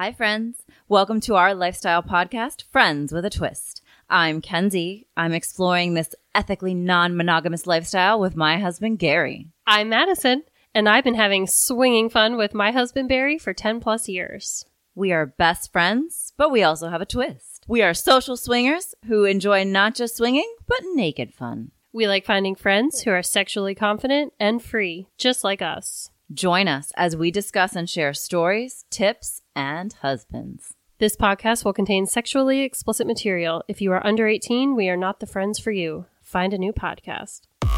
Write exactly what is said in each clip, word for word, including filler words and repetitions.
Hi, friends. Welcome to our lifestyle podcast, Friends with a Twist. I'm Kenzie. I'm exploring this ethically non-monogamous lifestyle with my husband, Gary. I'm Madison, and I've been having swinging fun with my husband, Barry, for ten plus years. We are best friends, but we also have a twist. We are social swingers who enjoy not just swinging, but naked fun. We like finding friends who are sexually confident and free, just like us. Join us as we discuss and share stories, tips, and husbands. This podcast will contain sexually explicit material. If you are under eighteen, we are not the friends for you. Find a new podcast.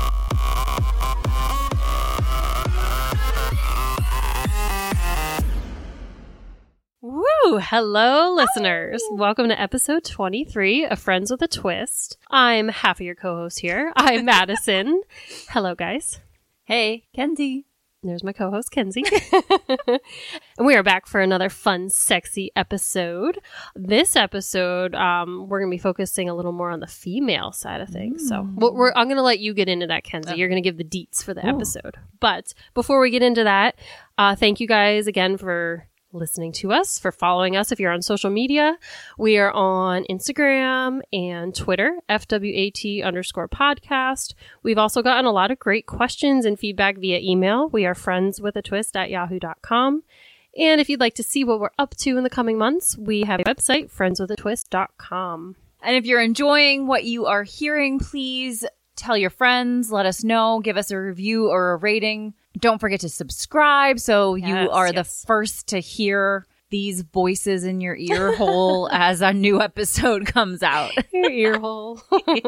Woo! Hello, listeners. Welcome to episode twenty-three of Friends with a Twist. I'm half of your co-host here. I'm Madison. Hello, guys. Hey, Kenzie. There's my co-host, Kenzie. And we are back for another fun, sexy episode. This episode, um, we're going to be focusing a little more on the female side of things. Mm. So we're, we're, I'm going to let you get into that, Kenzie. Okay. You're going to give the deets for the Ooh. episode. But before we get into that, uh, thank you guys again for listening to us, for following us if you're on social media. We are on Instagram and Twitter, F W A T underscore podcast. We've also gotten a lot of great questions and feedback via email. We are friendswithatwist at yahoo dot com. And if you'd like to see what we're up to in the coming months, we have a website, friends with a twist dot com. And if you're enjoying what you are hearing, please tell your friends, let us know, give us a review or a rating. Don't forget to subscribe so yes, you are yes. the first to hear these voices in your ear hole as a new episode comes out. Your ear hole.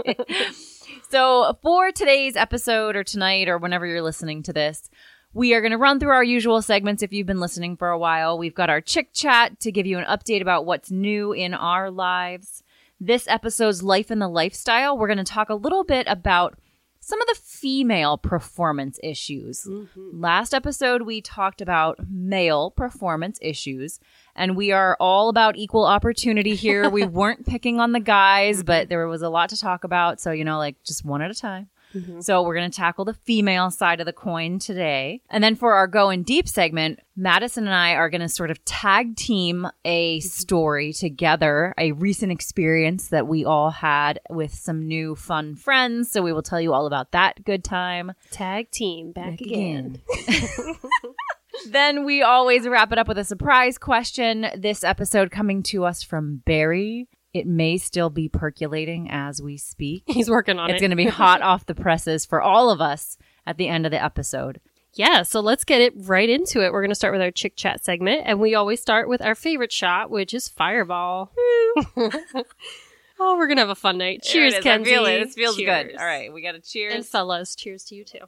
So for today's episode or tonight or whenever you're listening to this, we are going to run through our usual segments. If you've been listening for a while, we've got our Chick Chat to give you an update about what's new in our lives. This episode's Life in the Lifestyle, we're going to talk a little bit about some of the female performance issues. Mm-hmm. Last episode, we talked about male performance issues, and we are all about equal opportunity here. We weren't picking on the guys, but there was a lot to talk about. So, you know, like just one at a time. Mm-hmm. So we're going to tackle the female side of the coin today. And then for our Going Deep segment, Madison and I are going to sort of tag team a story together, a recent experience that we all had with some new fun friends. So we will tell you all about that good time. Tag team back, back again. again. Then we always wrap it up with a surprise question. This episode coming to us from Barry. It may still be percolating as we speak. He's working on it's it. It's going to be hot off the presses for all of us at the end of the episode. Yeah, so let's get it right into it. We're going to start with our Chick Chat segment, and we always start with our favorite shot, which is Fireball. Oh, we're going to have a fun night. Cheers, Kenzie. I feel it. It feels cheers. good. All right, we got to cheers. And fellas, cheers to you too.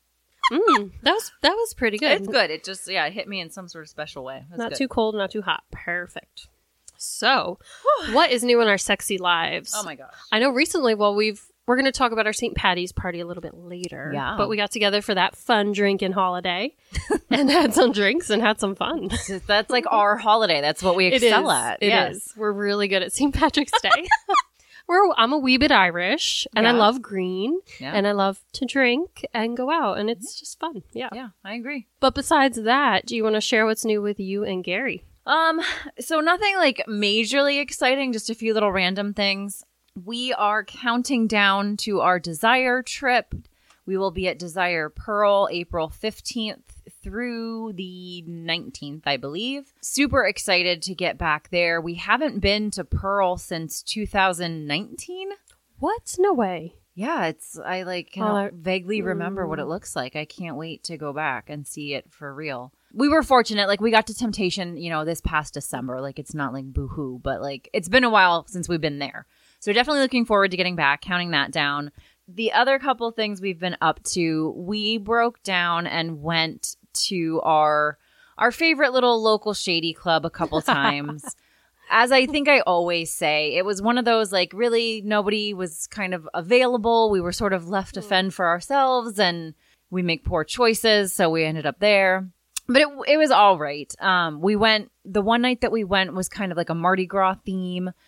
Mm, that was that was pretty good. It's good. It just, yeah, it hit me in some sort of special way. Not good. Too cold, not too hot. Perfect. So, what is new in our sexy lives? Oh my gosh. I know recently, well, we've, we're going to talk about our Saint Patty's party a little bit later. Yeah. But we got together for that fun drinking holiday and had some drinks and had some fun. That's like our holiday. That's what we excel it is. at. It yes. is. We're really good at Saint Patrick's Day. We're, I'm a wee bit Irish and yeah. I love green yeah. and I love to drink and go out and it's just fun. Yeah. Yeah, I agree. But besides that, do you want to share what's new with you and Gary? Um, so nothing like majorly exciting, just a few little random things. We are counting down to our Desire trip. We will be at Desire Pearl April fifteenth through the nineteenth, I believe. Super excited to get back there. We haven't been to Pearl since two thousand nineteen. What? No way. Yeah, it's, I like can oh, vaguely remember mm. what it looks like. I can't wait to go back and see it for real. We were fortunate, like we got to Temptation, you know, this past December. Like it's not like boo-hoo, but like it's been a while since we've been there. So definitely looking forward to getting back, counting that down. The other couple things we've been up to, we broke down and went to our our favorite little local shady club a couple times. As I think I always say, it was one of those like really nobody was kind of available. We were sort of left to fend for ourselves and we make poor choices. So we ended up there. But it it was all right. Um, we went, the one night that we went was kind of like a Mardi Gras theme.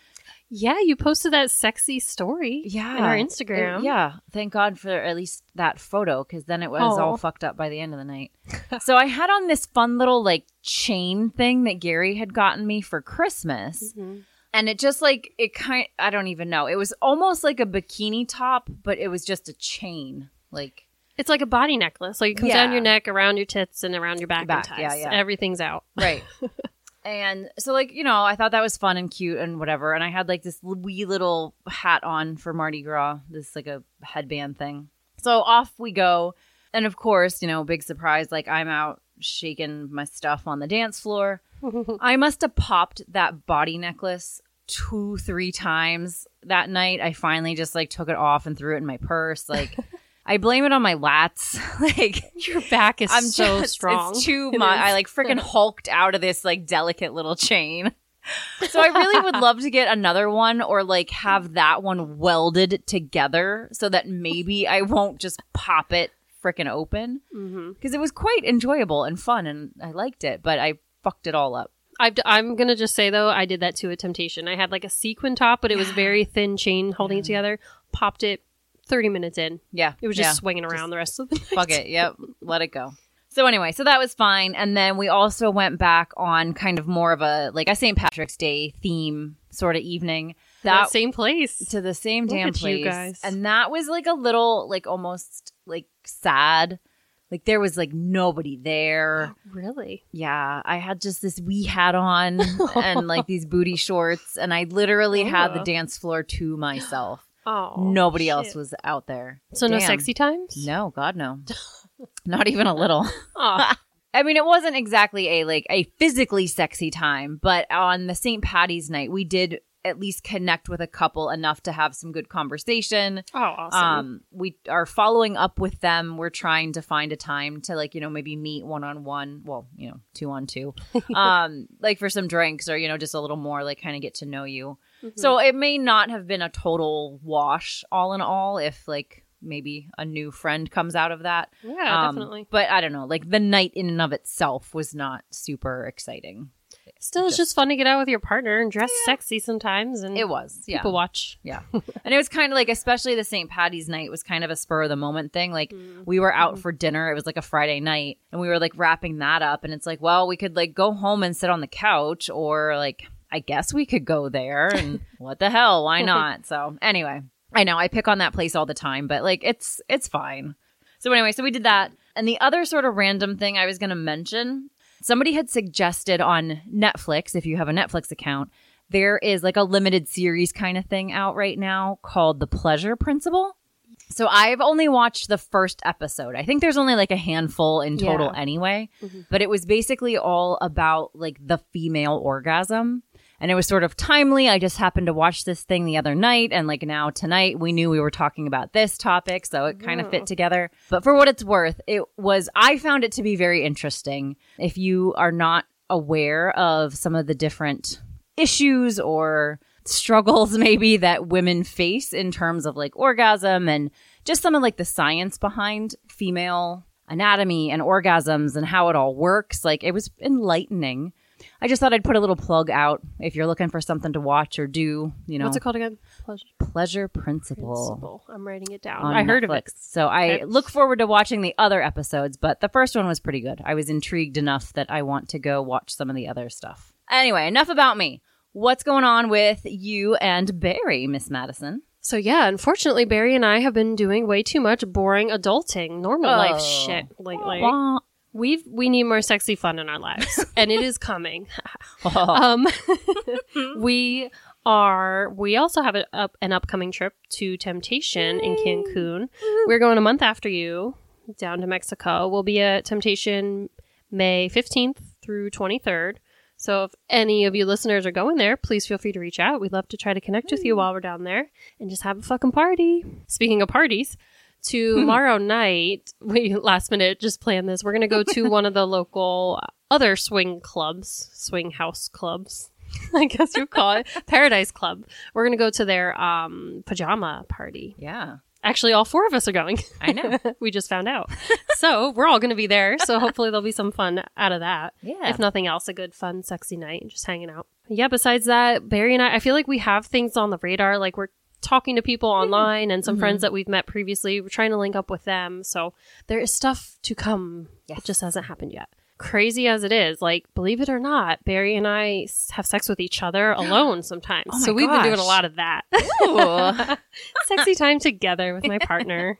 Yeah, you posted that sexy story Yeah. on our Instagram. It- yeah. Thank God for at least that photo, because then it was Oh. all fucked up by the end of the night. So I had on this fun little like chain thing that Gary had gotten me for Christmas. Mm-hmm. And it just like, it kind I don't even know. It was almost like a bikini top, but it was just a chain. Like, It's like a body necklace. Like it comes Yeah. down your neck, around your tits, and around your back, Back, and yeah, thighs. yeah. Everything's out. right. And so, like, you know, I thought that was fun and cute and whatever. And I had like this wee little hat on for Mardi Gras, this like a headband thing. So off we go. And of course, you know, big surprise, like I'm out shaking my stuff on the dance floor. I must have popped that body necklace two, three times that night. I finally just like took it off and threw it in my purse. Like, I blame it on my lats. Like, Your back is I'm so just, strong. It's too It much. is. I like freaking hulked out of this like delicate little chain. So I really would love to get another one or like have that one welded together so that maybe I won't just pop it freaking open. Mm-hmm. Because it was quite enjoyable and fun and I liked it, but I fucked it all up. I've d- I'm going to just say, though, I did that to a Temptation. I had like a sequin top, but it was very thin chain holding it together. Popped it thirty minutes in. Yeah. It was just yeah. swinging around the rest of the night. Fuck it. Yep. Let it go. So anyway, so that was fine. And then we also went back on kind of more of a like a Saint Patrick's Day theme sort of evening. That That same place. to the same Look damn at you place. guys. And that was like a little like almost like sad. Like there was like nobody there. Really? Yeah. I had just this wee hat on and like these booty shorts. And I literally had the Oh. dance floor to myself. Oh. Nobody shit. else was out there. So no Damn. sexy times? No, God, no. Not even a little. Oh. I mean, it wasn't exactly a like a physically sexy time, but on the Saint Patty's night, we did at least connect with a couple enough to have some good conversation. Oh, awesome. Um, we are following up with them. We're trying to find a time to like, you know, maybe meet one on one. Well, you know, two on two, um, like for some drinks or, you know, just a little more like kind of get to know you. Mm-hmm. So it may not have been a total wash all in all if like maybe a new friend comes out of that. Yeah, Um, definitely. But I don't know, like the night in and of itself was not super exciting. Still, it's just fun to get out with your partner and dress sexy sometimes. And It was, yeah. people watch. Yeah. And it was kind of like, especially the Saint Patty's night was kind of a spur of the moment thing. Like Mm. we were out for dinner. It was like a Friday night and we were like wrapping that up. And it's like, well, we could like go home and sit on the couch or like, I guess we could go there and what the hell? Why not? So anyway, I know I pick on that place all the time, but like it's, it's fine. So anyway, so we did that. And the other sort of random thing I was going to mention, somebody had suggested on Netflix, if you have a Netflix account, there is like a limited series kind of thing out right now called The Pleasure Principle. So I've only watched the first episode. I think there's only like a handful in total Yeah. anyway. Mm-hmm. But it was basically all about like the female orgasm. And it was sort of timely. I just happened to watch this thing the other night. And like now tonight, we knew we were talking about this topic. So it kind of Oh. fit together. But for what it's worth, it was, I found it to be very interesting. If you are not aware of some of the different issues or struggles maybe that women face in terms of like orgasm and just some of like the science behind female anatomy and orgasms and how it all works, like it was enlightening. I just thought I'd put a little plug out if you're looking for something to watch or do, you know. What's it called again? Pleasure Pleasure Principle. Principle. I'm writing it down. on I heard Netflix. of it. So I Okay. look forward to watching the other episodes, but the first one was pretty good. I was intrigued enough that I want to go watch some of the other stuff. Anyway, enough about me. What's going on with you and Barry, Miss Madison? So yeah, unfortunately, Barry and I have been doing way too much boring adulting, normal Oh. life shit lately. Wah. We've we need more sexy fun in our lives, and it is coming. um, we are. We also have a, up, an upcoming trip to Temptation in Cancun. We're going a month after you down to Mexico. We'll be at Temptation May fifteenth through twenty-third. So if any of you listeners are going there, please feel free to reach out. We'd love to try to connect with you while we're down there and just have a fucking party. Speaking of parties, tomorrow night, we last minute just planned this. We're going to go to one of the local other swing clubs, swing house clubs, I guess you call it, Paradise Club. We're going to go to their um, pajama party. Yeah. Actually, all four of us are going. I know. We just found out. So we're all going to be there. So hopefully there'll be some fun out of that. Yeah. If nothing else, a good, fun, sexy night, just hanging out. Yeah, besides that, Barry and I, I feel like we have things on the radar. Like we're talking to people online and some Mm-hmm. friends that we've met previously. We're trying to link up with them. So there is stuff to come. Yes. It just hasn't happened yet. Crazy as it is, like, believe it or not, Barry and I s- have sex with each other alone sometimes. Oh my so we've been doing a gosh. lot of that. Ooh, Sexy time together with my partner.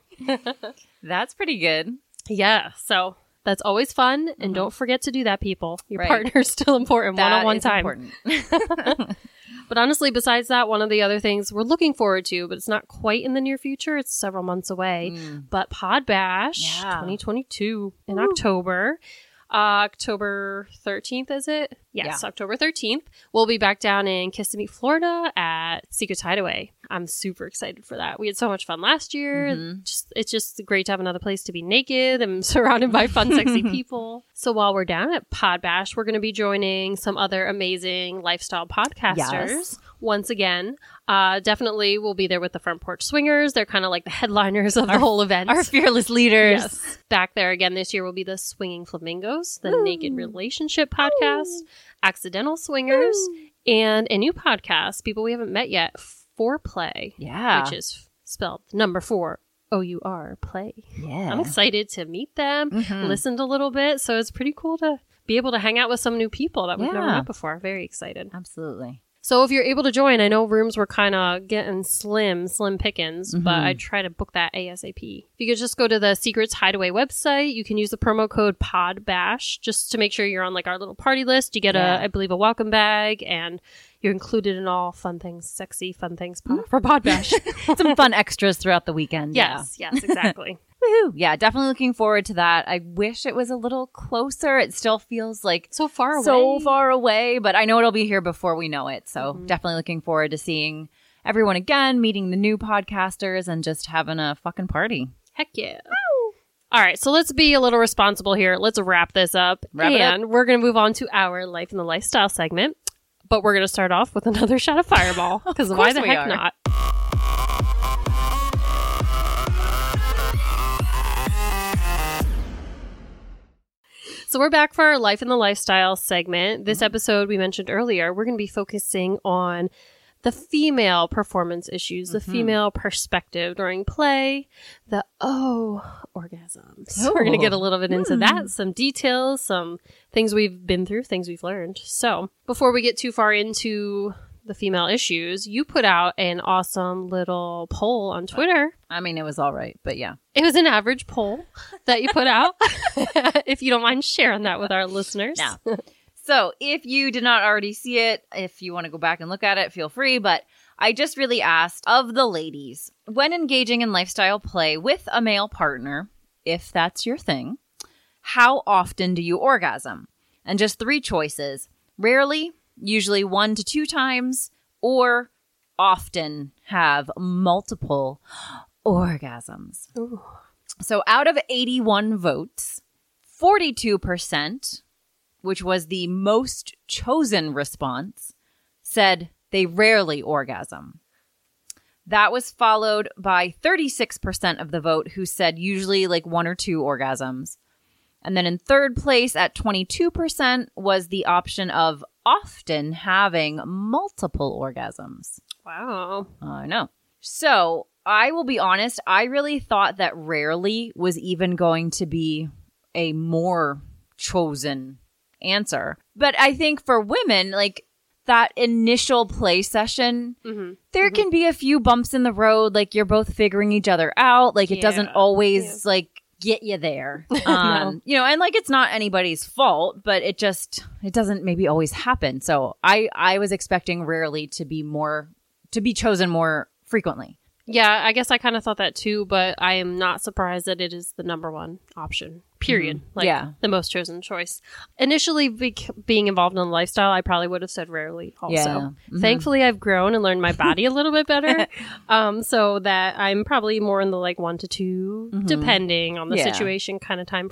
that's pretty good. Yeah, so that's always fun. And don't forget to do that, people. Your Right. partner's still important That one-on-one is time. important. But honestly, besides that, one of the other things we're looking forward to, but it's not quite in the near future. It's several months away. Mm. But Pod Bash Yeah. twenty twenty-two in Woo. October. Uh, October thirteenth, is it? Yes, Yeah. October thirteenth. We'll be back down in Kissimmee, Florida at Secrets Hideaway. I'm super excited for that. We had so much fun last year. Mhm. Just It's just great to have another place to be naked and surrounded by fun, sexy people. So while we're down at Pod Bash, we're going to be joining some other amazing lifestyle podcasters. Yes. Once again, uh, definitely we'll be there with the Front Porch Swingers. They're kind of like the headliners of the whole event. Our fearless leaders. Yes. Back there again this year will be the Swinging Flamingos, the Woo. Naked Relationship Podcast, Accidental Swingers, and a new podcast, people we haven't met yet, Foreplay, Yeah. which is spelled number four, O U R, play. Yeah. I'm excited to meet them, Mhm. listened a little bit, so it's pretty cool to be able to hang out with some new people that we've never Yeah. met before. Very excited. Absolutely. So if you're able to join, I know rooms were kind of getting slim, slim pickings, but Mhm. I try to book that ASAP. If you could just go to the Secrets Hideaway website, you can use the promo code PODBASH just to make sure you're on like our little party list. You get Yeah. a, I believe, a welcome bag, and you're included in all fun things, sexy fun things pod- for PodBash. Some fun extras throughout the weekend. Yes, yes, exactly. Woohoo. Yeah, definitely looking forward to that. I wish it was a little closer. It still feels like So far away. so far away, but I know it'll be here before we know it. So Mhm. definitely looking forward to seeing everyone again, meeting the new podcasters, and just having a fucking party. Heck yeah. All right, so let's be a little responsible here. Let's wrap this up. Wrap it up. and we're going to move on to our Life in the Lifestyle segment. But we're going to start off with another shot of Fireball. Because why course the we heck are. not? So we're back for our Life in the Lifestyle segment. This episode we mentioned earlier, we're going to be focusing on the female performance issues, the Mhm. female perspective during play, the oh orgasms. So we're going to get a little bit into that, some details, some things we've been through, things we've learned. So before we get too far into the female issues, you put out an awesome little poll on Twitter. I mean, it was all right, but yeah. It was an average poll that you put out. If you don't mind sharing that with our listeners. Yeah. So if you did not already see it, if you want to go back and look at it, feel free. But I just really asked of the ladies, when engaging in lifestyle play with a male partner, if that's your thing, how often do you orgasm? And just three choices. Rarely, usually one to two times, or often have multiple orgasms. Ooh. So out of eighty-one votes, forty-two percent, which was the most chosen response, said they rarely orgasm. That was followed by thirty-six percent of the vote who said usually like one or two orgasms. And then in third place at twenty-two percent was the option of often having multiple orgasms. Wow. I know. So I will be honest, I really thought that rarely was even going to be a more chosen answer. But I think for women, like that initial play session, Mm-hmm. there can be a few bumps in the road. Like you're both figuring each other out. Like it doesn't Yeah. always like get you there. Um, you know, and like it's not anybody's fault, but it just, it doesn't maybe always happen. So I, I was expecting rarely to be more, to be chosen more frequently. Yeah, I guess I kind of thought that too, but I am not surprised that it is the number one option, period. Mhm. Like, Yeah. the most chosen choice. Initially, bec- being involved in the lifestyle, I probably would have said rarely also. Yeah. Mhm. Thankfully, I've grown and learned my body a little bit better, um, so that I'm probably more in the like one to two, Mhm. depending on the Yeah. situation kind of time frame.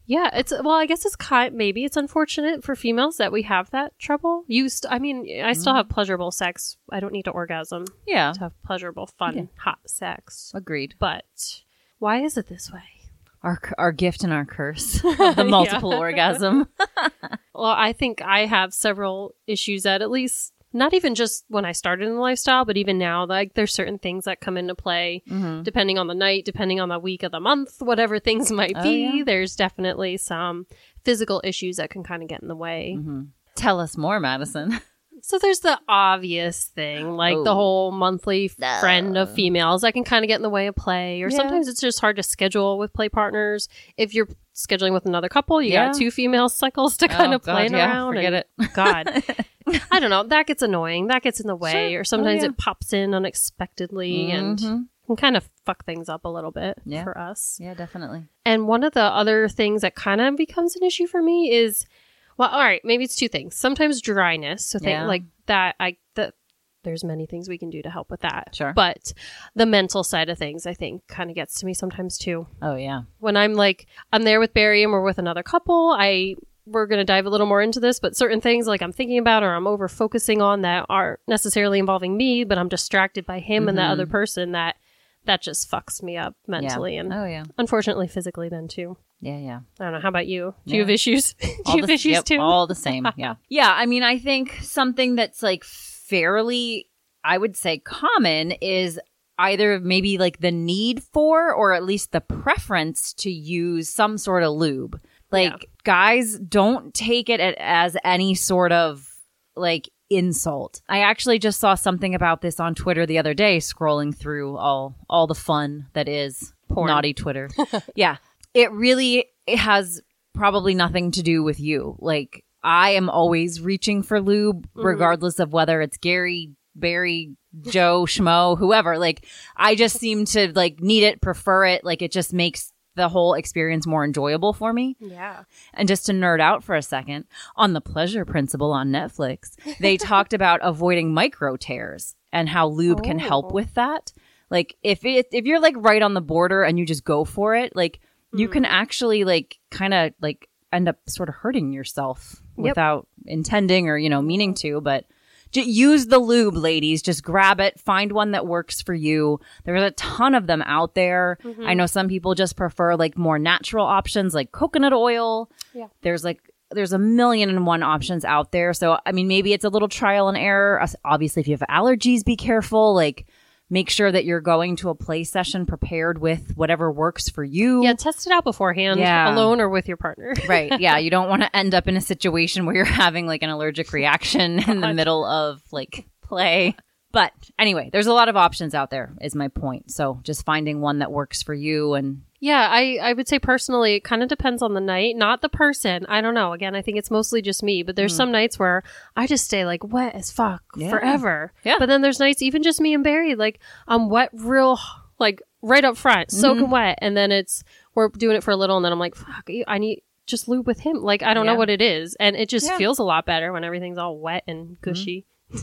Yeah, it's well, I guess it's kind maybe it's unfortunate for females that we have that trouble. You st- I mean, I still have pleasurable sex. I don't need to orgasm Yeah. to have pleasurable, fun, Yeah. hot sex. Agreed. But why is it this way? Our our gift and our curse of the multiple orgasm. Well, I think I have several issues that at least not even just when I started in the lifestyle, but even now, like there's certain things that come into play Mm-hmm. depending on the night, depending on the week of the month, whatever things might Oh, be. yeah. There's definitely some physical issues that can kind of get in the way. Mm-hmm. Tell us more, Madison. So there's the obvious thing, like Oh. the whole monthly No. friend of females that can kind of get in the way of play. Or Yeah. sometimes it's just hard to schedule with play partners. If you're scheduling with another couple, you Yeah. got two female cycles to kind Oh, of play God, yeah, around. forget and- it. God. I don't know. That gets annoying. That gets in the way. Sure. Or sometimes Oh, yeah. it pops in unexpectedly and Mhm. can kind of fuck things up a little bit Yeah. for us. Yeah, definitely. And one of the other things that kind of becomes an issue for me is, well, all right, maybe it's two things. Sometimes dryness. So think Yeah. like that, I, that there's many things we can do to help with that. Sure. But the mental side of things, I think, kind of gets to me sometimes too. Oh, yeah. When I'm like, I'm there with Barry and we're with another couple, I, we're going to dive a little more into this, but certain things like I'm thinking about or I'm over focusing on that aren't necessarily involving me, but I'm distracted by him and that Mhm. other person, that, that just fucks me up mentally Yeah. and Oh, yeah. unfortunately physically then too. Yeah, yeah. I don't know. How about you? Do Yeah. you have issues? Do All you have the- issues yep, too? all the same. Yeah. Yeah. I mean, I think something that's like fairly, I would say, common is either maybe like the need for or at least the preference to use some sort of lube. Like, Yeah. guys don't take it as any sort of like insult. I actually just saw something about this on Twitter the other day, scrolling through all all the fun that is Porn. naughty Twitter. Yeah. It really it has probably nothing to do with you. Like, I am always reaching for lube, regardless of whether it's Gary, Barry, Joe, Schmo, whoever. Like, I just seem to like need it, prefer it. Like, it just makes the whole experience more enjoyable for me. Yeah. And just to nerd out for a second, on The Pleasure Principle on Netflix, they talked about avoiding micro tears and how lube can help Oh. with that. Like, if it if you're like right on the border and you just go for it, like you can actually like kind of like end up sort of hurting yourself Yep. without intending or, you know, meaning to, but j- use the lube, ladies. Just grab it. Find one that works for you. There's a ton of them out there. I know some people just prefer like more natural options like coconut oil. Yeah. There's like there's a million and one options out there. So, I mean, maybe it's a little trial and error. As- Obviously, if you have allergies, be careful. Like, make sure that you're going to a play session prepared with whatever works for you. Yeah. Test it out beforehand, Yeah. alone or with your partner. Right. Yeah. You don't want to end up in a situation where you're having like an allergic reaction in the God. middle of like play. But anyway, there's a lot of options out there is my point. So just finding one that works for you. And Yeah, I, I would say personally, it kind of depends on the night, not the person. I don't know. Again, I think it's mostly just me, but there's some nights where I just stay like wet as fuck Yeah. forever. Yeah. But then there's nights, even just me and Barry, like I'm wet real, like right up front, soaking wet. And then it's, we're doing it for a little and then I'm like, fuck, I need just lube with him. Like, I don't Yeah. know what it is. And it just Yeah. feels a lot better when everything's all wet and gushy.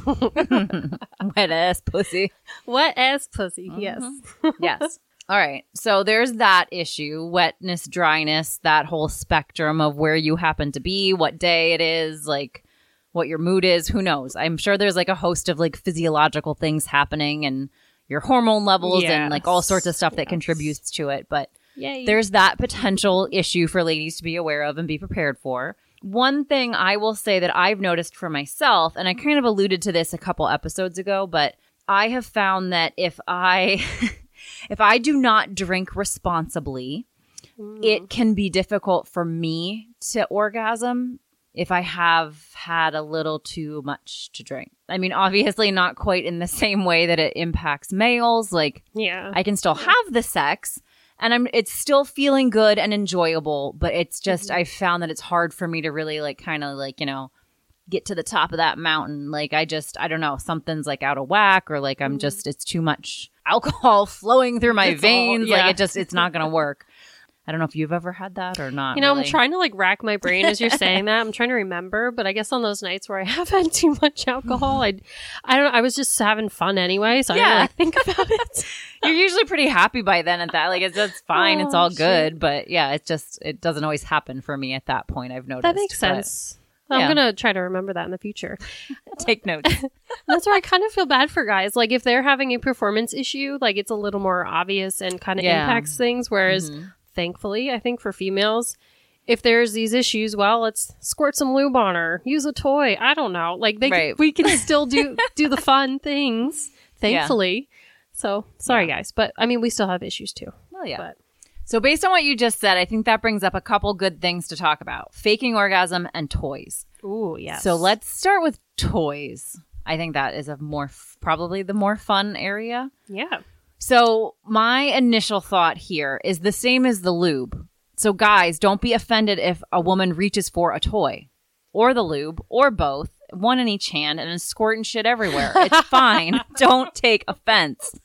wet ass pussy. Wet as pussy. Yes. Yes. All right. So there's that issue, wetness, dryness, that whole spectrum of where you happen to be, what day it is, like what your mood is. Who knows? I'm sure there's like a host of like physiological things happening and your hormone levels and like all sorts of stuff that Yes. contributes to it. But Yay. there's that potential issue for ladies to be aware of and be prepared for. One thing I will say that I've noticed for myself, and I kind of alluded to this a couple episodes ago, but I have found that if I if I do not drink responsibly, it can be difficult for me to orgasm if I have had a little too much to drink. I mean, obviously not quite in the same way that it impacts males. Like, Yeah. I can still have the sex and I'm it's still feeling good and enjoyable, but it's just I found that it's hard for me to really like kind of like, you know, get to the top of that mountain. Like I just I don't know, something's like out of whack or like I'm just it's too much alcohol flowing through my It's all- veins. yeah. Like it just it's not going to work. I don't know if you've ever had that or not. You know, really. I'm trying to like rack my brain as you're saying that. I'm trying to remember, but I guess on those nights where I have had too much alcohol, I, I don't. I was just having fun anyway, so I Yeah. didn't really think about it. You're usually pretty happy by then at that. Like it's it's fine. Oh, it's all shit. good. But yeah, it's just it doesn't always happen for me at that point. I've noticed. That makes but sense. I'm yeah. gonna try to remember that in the future. Take notes. That's where I kind of feel bad for guys. Like if they're having a performance issue, like it's a little more obvious and kind of Yeah. impacts things. Whereas, Mhm. thankfully, I think for females, if there's these issues, well, let's squirt some lube on her, use a toy. I don't know. Like they, Right. we can still do do the fun things. Thankfully. So sorry, Yeah. guys, but I mean, we still have issues too. Well, yeah. But So based on what you just said, I think that brings up a couple good things to talk about. Faking orgasm and toys. ooh, yes. So let's start with toys. I think that is a more f- probably the more fun area. yeah. So my initial thought here is the same as the lube. So guys, don't be offended if a woman reaches for a toy or the lube or both, one in each hand, and is squirting shit everywhere. It's fine. Don't take offense.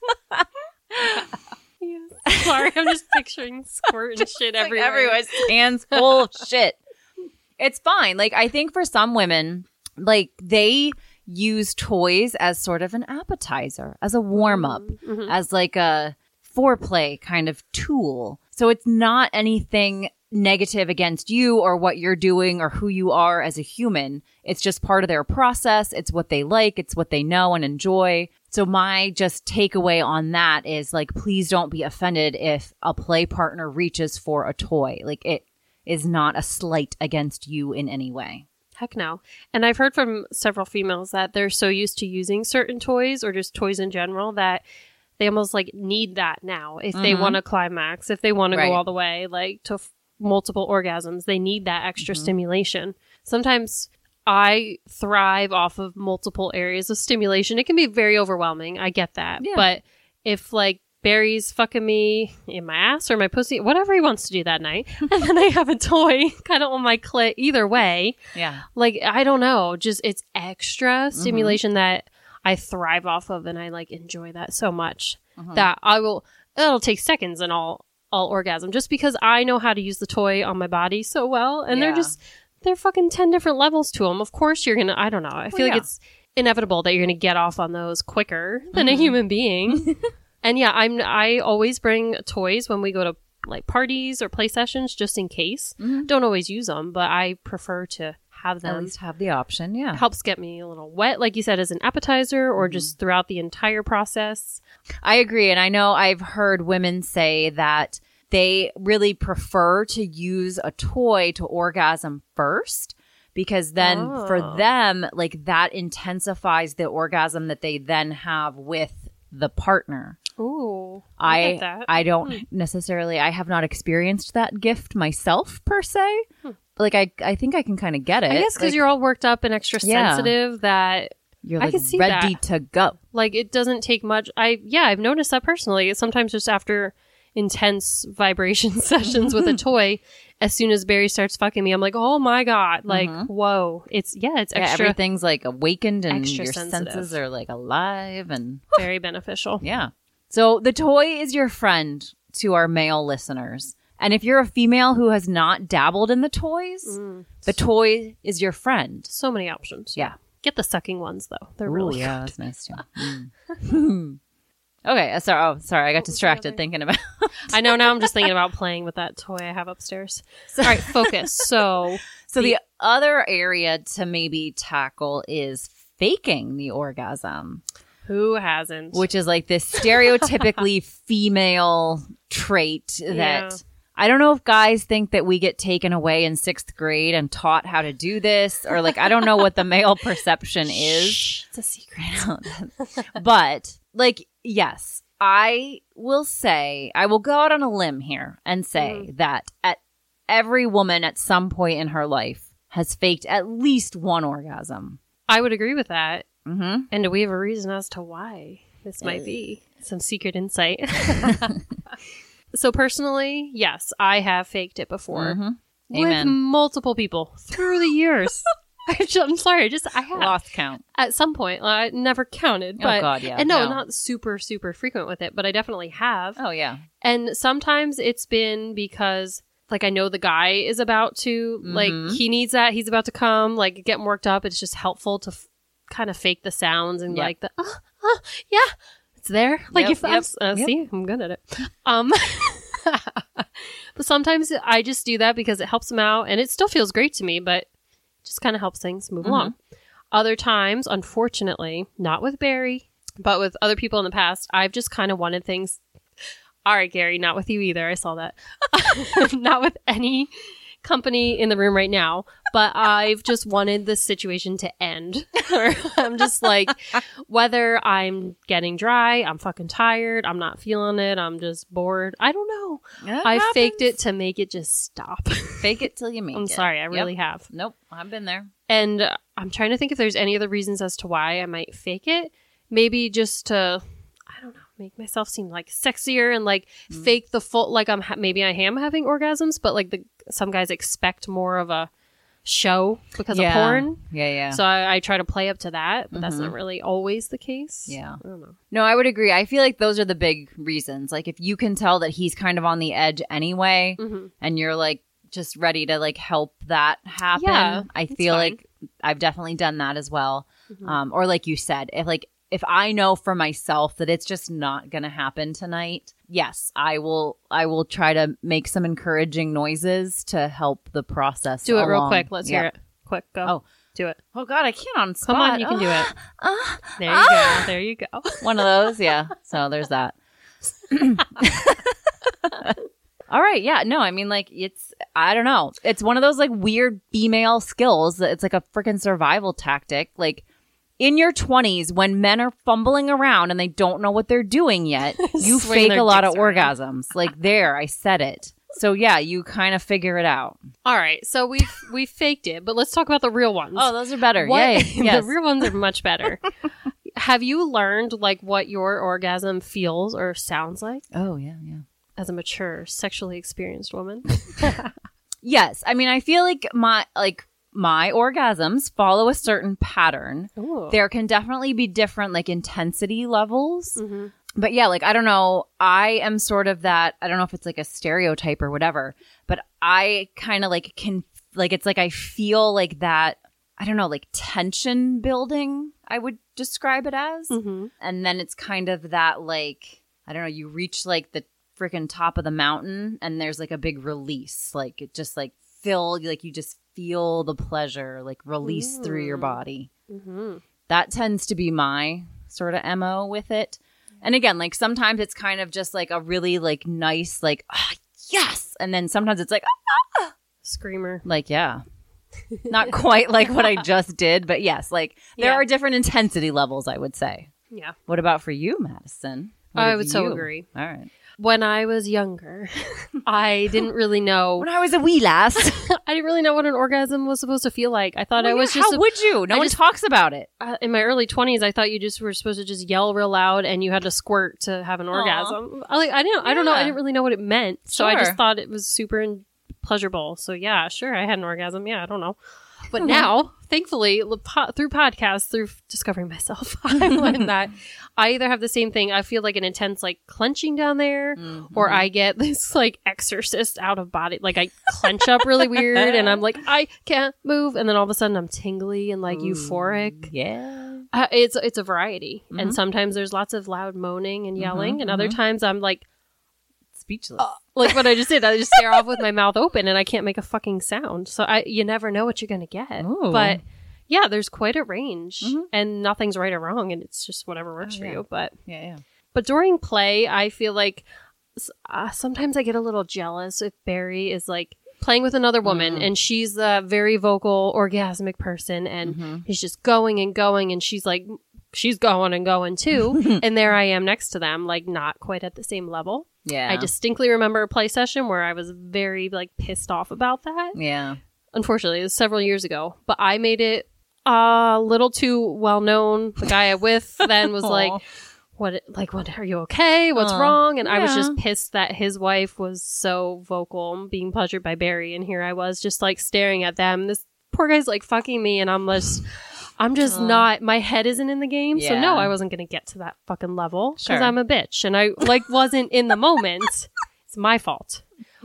Yes. Sorry, I'm just picturing squirt and shit Like everywhere. everyone's hands full of shit. It's fine. Like I think for some women, like they use toys as sort of an appetizer, as a warm up, Mhm. as like a foreplay kind of tool. So it's not anything negative against you or what you're doing or who you are as a human. It's just part of their process. It's what they like. It's what they know and enjoy. So my just takeaway on that is like, please don't be offended if a play partner reaches for a toy. Like it is not a slight against you in any way. Heck no. And I've heard from several females that they're so used to using certain toys or just toys in general that they almost like need that now. If they Mhm. want to climax, if they want to Right. go all the way, like to f- multiple orgasms, they need that extra Mhm. stimulation. Sometimes I thrive off of multiple areas of stimulation. It can be very overwhelming. I get that. Yeah. But if like Barry's fucking me in my ass or my pussy, whatever he wants to do that night, and then I have a toy kind of on my clit, either way, Yeah. like I don't know, just it's extra stimulation that I thrive off of, and I like enjoy that so much Mhm. that I will. It'll take seconds and I'll I'll orgasm just because I know how to use the toy on my body so well, and Yeah. they're just they're fucking ten different levels to them. Of course, you're gonna. I don't know. I feel yeah. like it's inevitable that you're gonna get off on those quicker than Mhm. a human being. And yeah, I'm. I always bring toys when we go to like parties or play sessions, just in case. Mhm. Don't always use them, but I prefer to have At them. least have the option. Yeah. Helps get me a little wet, like you said, as an appetizer or just throughout the entire process. I agree. And I know I've heard women say that they really prefer to use a toy to orgasm first because then Oh. for them, like that intensifies the orgasm that they then have with the partner. Ooh, I, I get that. I don't necessarily I have not experienced that gift myself per se. Hmm. Like I I think I can kind of get it. I guess because Like, you're all worked up and extra Yeah. sensitive that you're I like can see ready that. to go. like it doesn't take much. I yeah, I've noticed that personally. Sometimes just after intense vibration sessions with a toy, as soon as Barry starts fucking me, I'm like, oh my god, like Mhm. whoa, it's yeah, it's Yeah, extra everything's like awakened and extra your sensitive. senses are like alive and very beneficial. yeah. So the toy is your friend to our male listeners. And if you're a female who has not dabbled in the toys, Mm. the toy is your friend. So many options. Yeah. Get the sucking ones though; they're Ooh, really yeah, good. that's nice too. Mm. Okay, uh, sorry. Oh, sorry, I got What was the distracted other- thinking about. I know now. I'm just thinking about playing with that toy I have upstairs. All right, focus. So So the other area to maybe tackle is faking the orgasm, who hasn't? which is like this stereotypically female trait Yeah. that I don't know if guys think that we get taken away in sixth grade and taught how to do this, or like, I don't know what the male perception is. Shh, it's a secret. But like, yes, I will say, I will go out on a limb here and say that at every woman at some point in her life has faked at least one orgasm. I would agree with that. Mm-hmm. And do we have a reason as to why this might be some secret insight? So personally, yes, I have faked it before Mm-hmm. with Amen. multiple people through the years. I'm sorry. I just I have Lost count. at some point. I never counted, Oh, but God, yeah. and no, No. not super super frequent with it, but I definitely have. Oh, yeah. And sometimes it's been because like I know the guy is about to like Mhm. he needs that. He's about to come. Like getting worked up. It's just helpful to f- kind of fake the sounds and Yep. like the uh, uh, yeah, it's there. Like Yep, if I'm yep, s- uh, yep. see, I'm good at it. Um. But sometimes I just do that because it helps him out and it still feels great to me, but it just kind of helps things move Mhm. along. Other times, unfortunately, not with Barry, but with other people in the past, I've just kind of wanted things. All right, Gary, not with you either. I saw that. Not with any company in the room right now, but I've just wanted this situation to end. Or I'm just like, whether I'm getting dry, I'm fucking tired, I'm not feeling it, I'm just bored. I don't know. It I faked it happens. to make it just stop. Fake it till you make I'm it. sorry, I Yep. really have. Nope. I've been there. And uh, I'm trying to think if there's any other reasons as to why I might fake it. Maybe just to, I don't know, make myself seem like sexier and like Mm. fake the full, like I'm, ha- maybe I am having orgasms, but like the some guys expect more of a show because yeah. of porn. Yeah, yeah. So I, I try to play up to that, but that's Mhm. not really always the case. Yeah. I don't know. No, I would agree. I feel like those are the big reasons. Like if you can tell that he's kind of on the edge anyway Mm-hmm. and you're like just ready to like help that happen. Yeah, I it's feel fine. like I've definitely done that as well. Mhm. Um, or like you said, if like if I know for myself that it's just not going to happen tonight, yes, I will I will try to make some encouraging noises to help the process. Do it real along. quick. Let's Yep. hear it. Quick, go. Oh. Do it. Oh god, I can't on spot. Come on, you can do it. Ah, There you go. There you go. one of those, yeah. So there's that. All right, yeah. No, I mean, like, it's, I don't know. It's one of those, like, weird female skills that it's like a freaking survival tactic. Like, in your twenties, when men are fumbling around and they don't know what they're doing yet, you Swing fake their a lot of dicks around. orgasms. Like, there, I said it. So, yeah, you kind of figure it out. All right. So we we faked it, but let's talk about the real ones. Oh, those are better. What- Yay. Yes. The real ones are much better. Have you learned like what your orgasm feels or sounds like oh, yeah, yeah. as a mature, sexually experienced woman? Yes. I mean, I feel like my, like, my orgasms follow a certain pattern. Ooh. There can definitely be different like intensity levels. hmm But yeah, like I don't know, I am sort of that, I don't know if it's like a stereotype or whatever, but I kind of like can like it's like I feel like that, I don't know, like tension building, I would describe it as. hmm And then it's kind of that like, I don't know, you reach like the freaking top of the mountain and there's like a big release. Like it just like fill like you just feel the pleasure like release through your Mm. body. hmm That tends to be my sort of M O with it. And again, like sometimes it's kind of just like a really like nice, like, ah, yes. And then sometimes it's like, ah, Screamer. like, yeah, not quite like what I just did, but yes, like there Yeah. are different intensity levels, I would say. Yeah. What about for you, Madison? What I have would so you- agree. All right. When I was younger, I didn't really know. When I was a wee lass, I didn't really know what an orgasm was supposed to feel like. I thought I Well, was yeah, just how a- would you? No I one just- talks about it. uh, in my early twenties. I thought you just were supposed to just yell real loud and you had to squirt to have an Aw. orgasm. I, like, I didn't. I don't know. I Yeah. didn't really know what it meant, so I just Sure. thought it was super in- pleasurable. So yeah, sure, I had an orgasm. Yeah, I don't know. But now, thankfully, li- po- through podcasts, through f- discovering myself, I learned that I either have the same thing. I feel like an intense like clenching down there, Mm-hmm. or I get this like exorcist out of body. Like I clench up really weird, and I'm like I can't move, and then all of a sudden I'm tingly and like euphoric. Yeah. Uh, it's it's a variety, Mhm. and sometimes there's lots of loud moaning and yelling, Mhm, and other mhm. times I'm like Speechless. like what I just did. I just stare off with my mouth open, and I can't make a fucking sound. So I you never know what you're gonna get. Ooh. But yeah, there's quite a range, Mhm. and nothing's right or wrong, and it's just whatever works Oh, for yeah. you. But Yeah, yeah. but during play, I feel like s- uh, sometimes I get a little jealous if Barry is like playing with another woman Mm. and she's a very vocal, orgasmic person, and Mhm. he's just going and going, and she's like, she's going and going too. And there I am next to them, like not quite at the same level. Yeah. I distinctly remember a play session where I was very like pissed off about that. Yeah. Unfortunately, it was several years ago, but I made it a little too well known. The guy I'm with then was like, Aw. what, like, what, are you okay? What's Aw. wrong? And I was Yeah. just pissed that his wife was so vocal, being pleasured by Barry. And here I was just like staring at them. This poor guy's like fucking me, and I'm just, I'm just Oh. not. My head isn't in the game, so no, Yeah. I wasn't gonna get to that fucking level because Sure. I'm a bitch, and I like wasn't in the moment. It's my fault.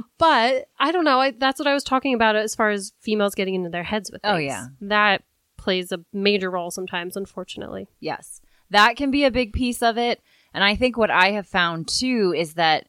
But I don't know. I, that's what I was talking about as far as females getting into their heads with things. Oh, yeah. That plays a major role sometimes, unfortunately. Yes. That can be a big piece of it. And I think what I have found too is that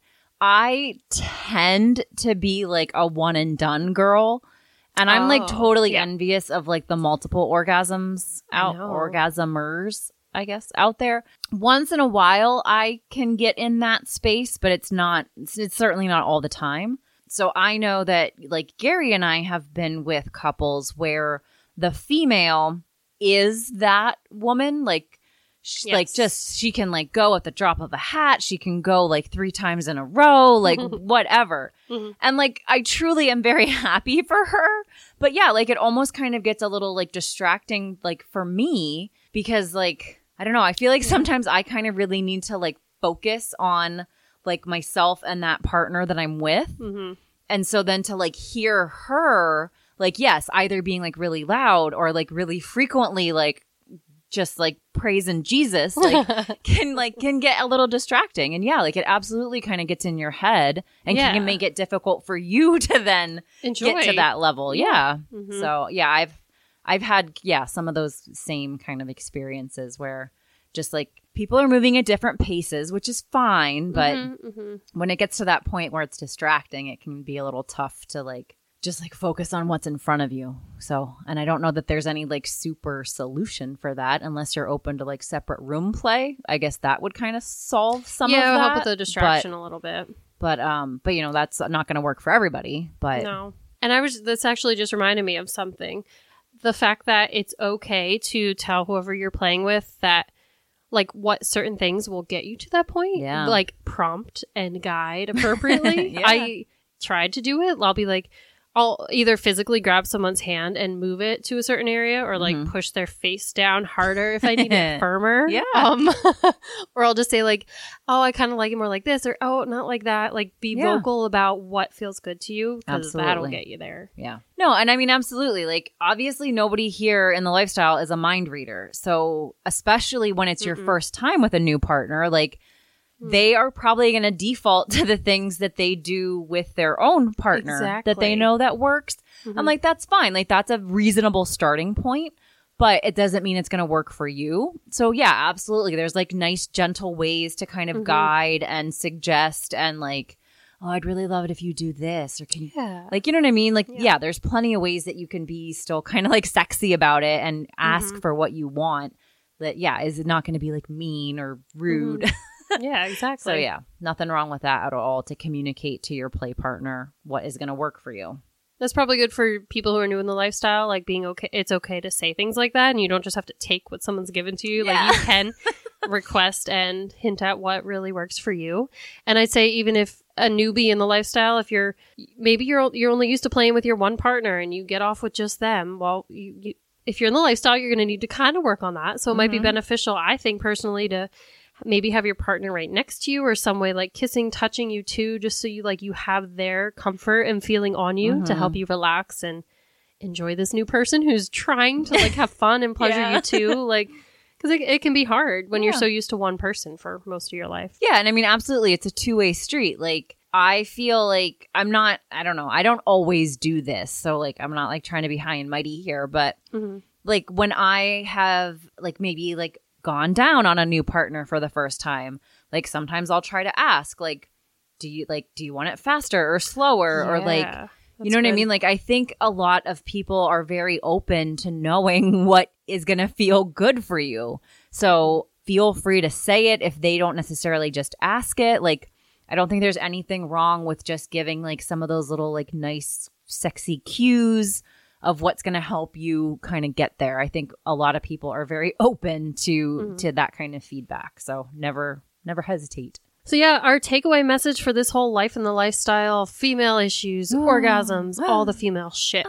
I tend to be like a one and done girl. And I'm like Oh, totally yeah. envious of like the multiple orgasms I out, know. orgasmers, I guess, out there. Once in a while, I can get in that space, but it's not, it's, it's certainly not all the time. So I know that like Gary and I have been with couples where the female is that woman, like, sh- Yes. like just she can like go at the drop of a hat. She can go like three times in a row, like whatever. Mhm. And like I truly am very happy for her. But yeah, like it almost kind of gets a little like distracting, like for me, because like I don't know. I feel like sometimes I kind of really need to like focus on like myself and that partner that I'm with. Mm-hmm. And so then to like hear her, like, yes, either being like really loud or like really frequently, like just like praising Jesus, like can like can get a little distracting. And yeah, like it absolutely kind of gets in your head and Yeah. can make it difficult for you to then Enjoy. get to that level. Yeah. Mhm. So yeah, I've I've had yeah, some of those same kind of experiences where just like people are moving at different paces, which is fine, but Mhm, mhm. when it gets to that point where it's distracting, it can be a little tough to like just like focus on what's in front of you. So, and I don't know that there's any like super solution for that unless you're open to like separate room play. I guess that would kind of solve some yeah, of it'll that. help with the distraction a little bit. But, but um but you know, that's not going to work for everybody, but No. And I was, this actually just reminded me of something. The fact that it's okay to tell whoever you're playing with that, like, what certain things will get you to that point. Yeah. Like, prompt and guide appropriately. Yeah. I tried to do it. I'll be like, I'll either physically grab someone's hand and move it to a certain area or like Mhm. push their face down harder if I need it firmer. Yeah. Um, or I'll just say like, oh, I kind of like it more like this, or oh, not like that. Like be Yeah. vocal about what feels good to you because that'll Absolutely. get you there. Yeah. No, and I mean, absolutely. Like, obviously, nobody here in the lifestyle is a mind reader. So, especially when it's your Mm-mm. first time with a new partner, like, Hmm. they are probably going to default to the things that they do with their own partner that they Exactly. know that works. Mhm. I'm like, that's fine. Like, that's a reasonable starting point, but it doesn't mean it's going to work for you. So, yeah, absolutely. There's like nice, gentle ways to kind of Mhm. guide and suggest and like, oh, I'd really love it if you do this, or can you Yeah. like, you know what I mean? Like, Yeah. yeah, there's plenty of ways that you can be still kind of like sexy about it and ask Mhm. for what you want. That, yeah, is it not going to be like mean or rude? Yeah, exactly. So, yeah, nothing wrong with that at all to communicate to your play partner what is going to work for you. That's probably good for people who are new in the lifestyle, like being okay. It's okay to say things like that, and you don't just have to take what someone's given to you. Yeah. Like you can request and hint at what really works for you. And I'd say even if a newbie in the lifestyle, if you're maybe you're you're only used to playing with your one partner and you get off with just them, well, you, you if you're in the lifestyle, you're going to need to kind of work on that. So it might be Mhm. beneficial, I think personally, to maybe have your partner right next to you or some way like kissing, touching you too, just so you like you have their comfort and feeling on you to Mhm. help you relax and enjoy this new person who's trying to like have fun and pleasure Yeah. you too. Like, because it, it can be hard when you're Yeah. so used to one person for most of your life. Yeah, and I mean, absolutely, it's a two-way street. Like, I feel like I'm not, I don't know, I don't always do this. So, like, I'm not like trying to be high and mighty here, but Mm-hmm. like when I have like maybe like gone down on a new partner for the first time, like sometimes I'll try to ask, like, do you like, do you want it faster or slower or like, you know what I mean? Like, I think a lot of people are very open to knowing what is going to feel good for you. So feel free to say it if they don't necessarily just ask it. Like, I don't think there's anything wrong with just giving like some of those little like nice, sexy cues of what's going to help you kind of get there. I think a lot of people are very open to Mhm. to that kind of feedback. So never never hesitate. So yeah, our takeaway message for this whole life and the lifestyle, female issues, orgasms, all the female shit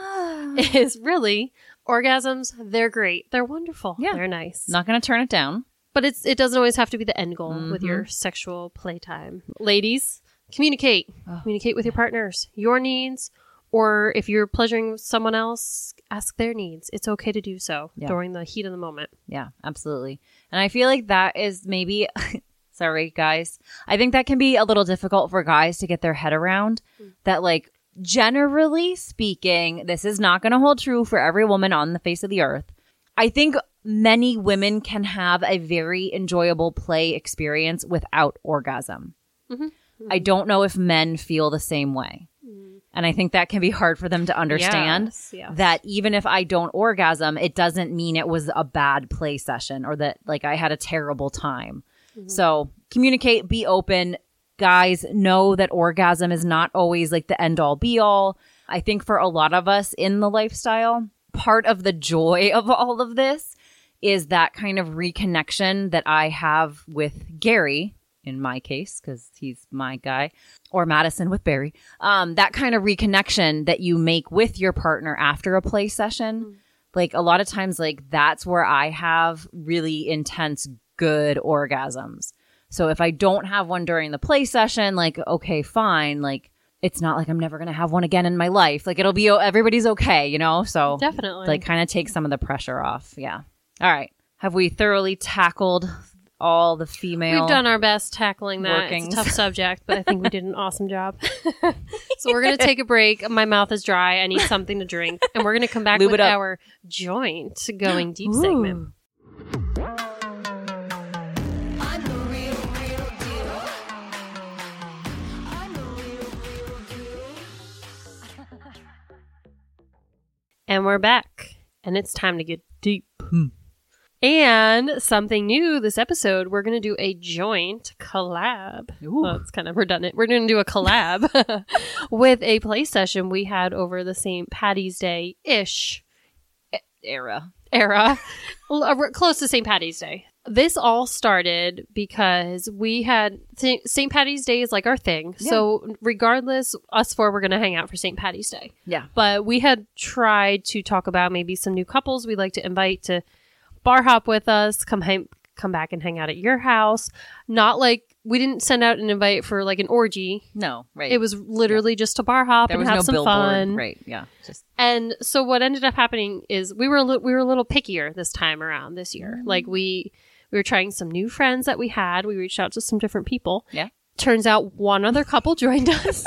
is really orgasms. They're great. They're wonderful. Yeah. They're nice. Not going to turn it down. But it's it doesn't always have to be the end goal with Mhm. your sexual playtime. Ladies, communicate. Oh. Communicate with your partners. Your needs, Or if you're pleasuring someone else, ask their needs. It's okay to do so Yeah. during the heat of the moment. Yeah, absolutely. And I feel like that is maybe, sorry, guys. I think that can be a little difficult for guys to get their head around mm. that, like, generally speaking, this is not going to hold true for every woman on the face of the earth. I think many women can have a very enjoyable play experience without orgasm. Mm-hmm. Mm-hmm. I don't know if men feel the same way. Mm-hmm. And I think that can be hard for them to understand yes, yes. that even if I don't orgasm, it doesn't mean it was a bad play session or that like I had a terrible time. Mm-hmm. So communicate, be open. Guys, know that orgasm is not always like the end all be all. I think for a lot of us in the lifestyle, part of the joy of all of this is that kind of reconnection that I have with Gary, in my case, because he's my guy, or Madison with Barry. Um, that kind of reconnection that you make with your partner after a play session. Mm. Like a lot of times, like that's where I have really intense, good orgasms. So if I don't have one during the play session, like, okay, fine. Like, it's not like I'm never going to have one again in my life. Like, it'll be, everybody's okay, you know? So definitely, like, kind of take some of the pressure off. Yeah. All right. Have we thoroughly tackled all the female? We've done our best tackling that. Workings. It's a tough subject, but I think we did an awesome job. So we're going to take a break. My mouth is dry. I need something to drink. And we're going to come back Lube with it up. our joint going deep segment. And we're back. And it's time to get deep. Hmm. And something new this episode, we're going to do a joint collab. Ooh. Well, it's kind of redundant. We're going to do a collab with a play session we had over the Saint Patty's Day-ish Era. era. Close to Saint Patty's Day. This all started because we had Saint Patty's Day is like our thing. Yeah. So regardless, us four were going to hang out for Saint Patty's Day. Yeah. But we had tried to talk about maybe some new couples we'd like to invite to bar hop with us, come hang, come back and hang out at your house. Not like we didn't send out an invite for like an orgy. No, right. It was literally yeah. just to bar hop there and was have no some billboard. fun. Right. Yeah. Just and so what ended up happening is we were a li- we were a little pickier this time around this year. Mm-hmm. Like we we were trying some new friends that we had. We reached out to some different people. Yeah. Turns out one other couple joined us.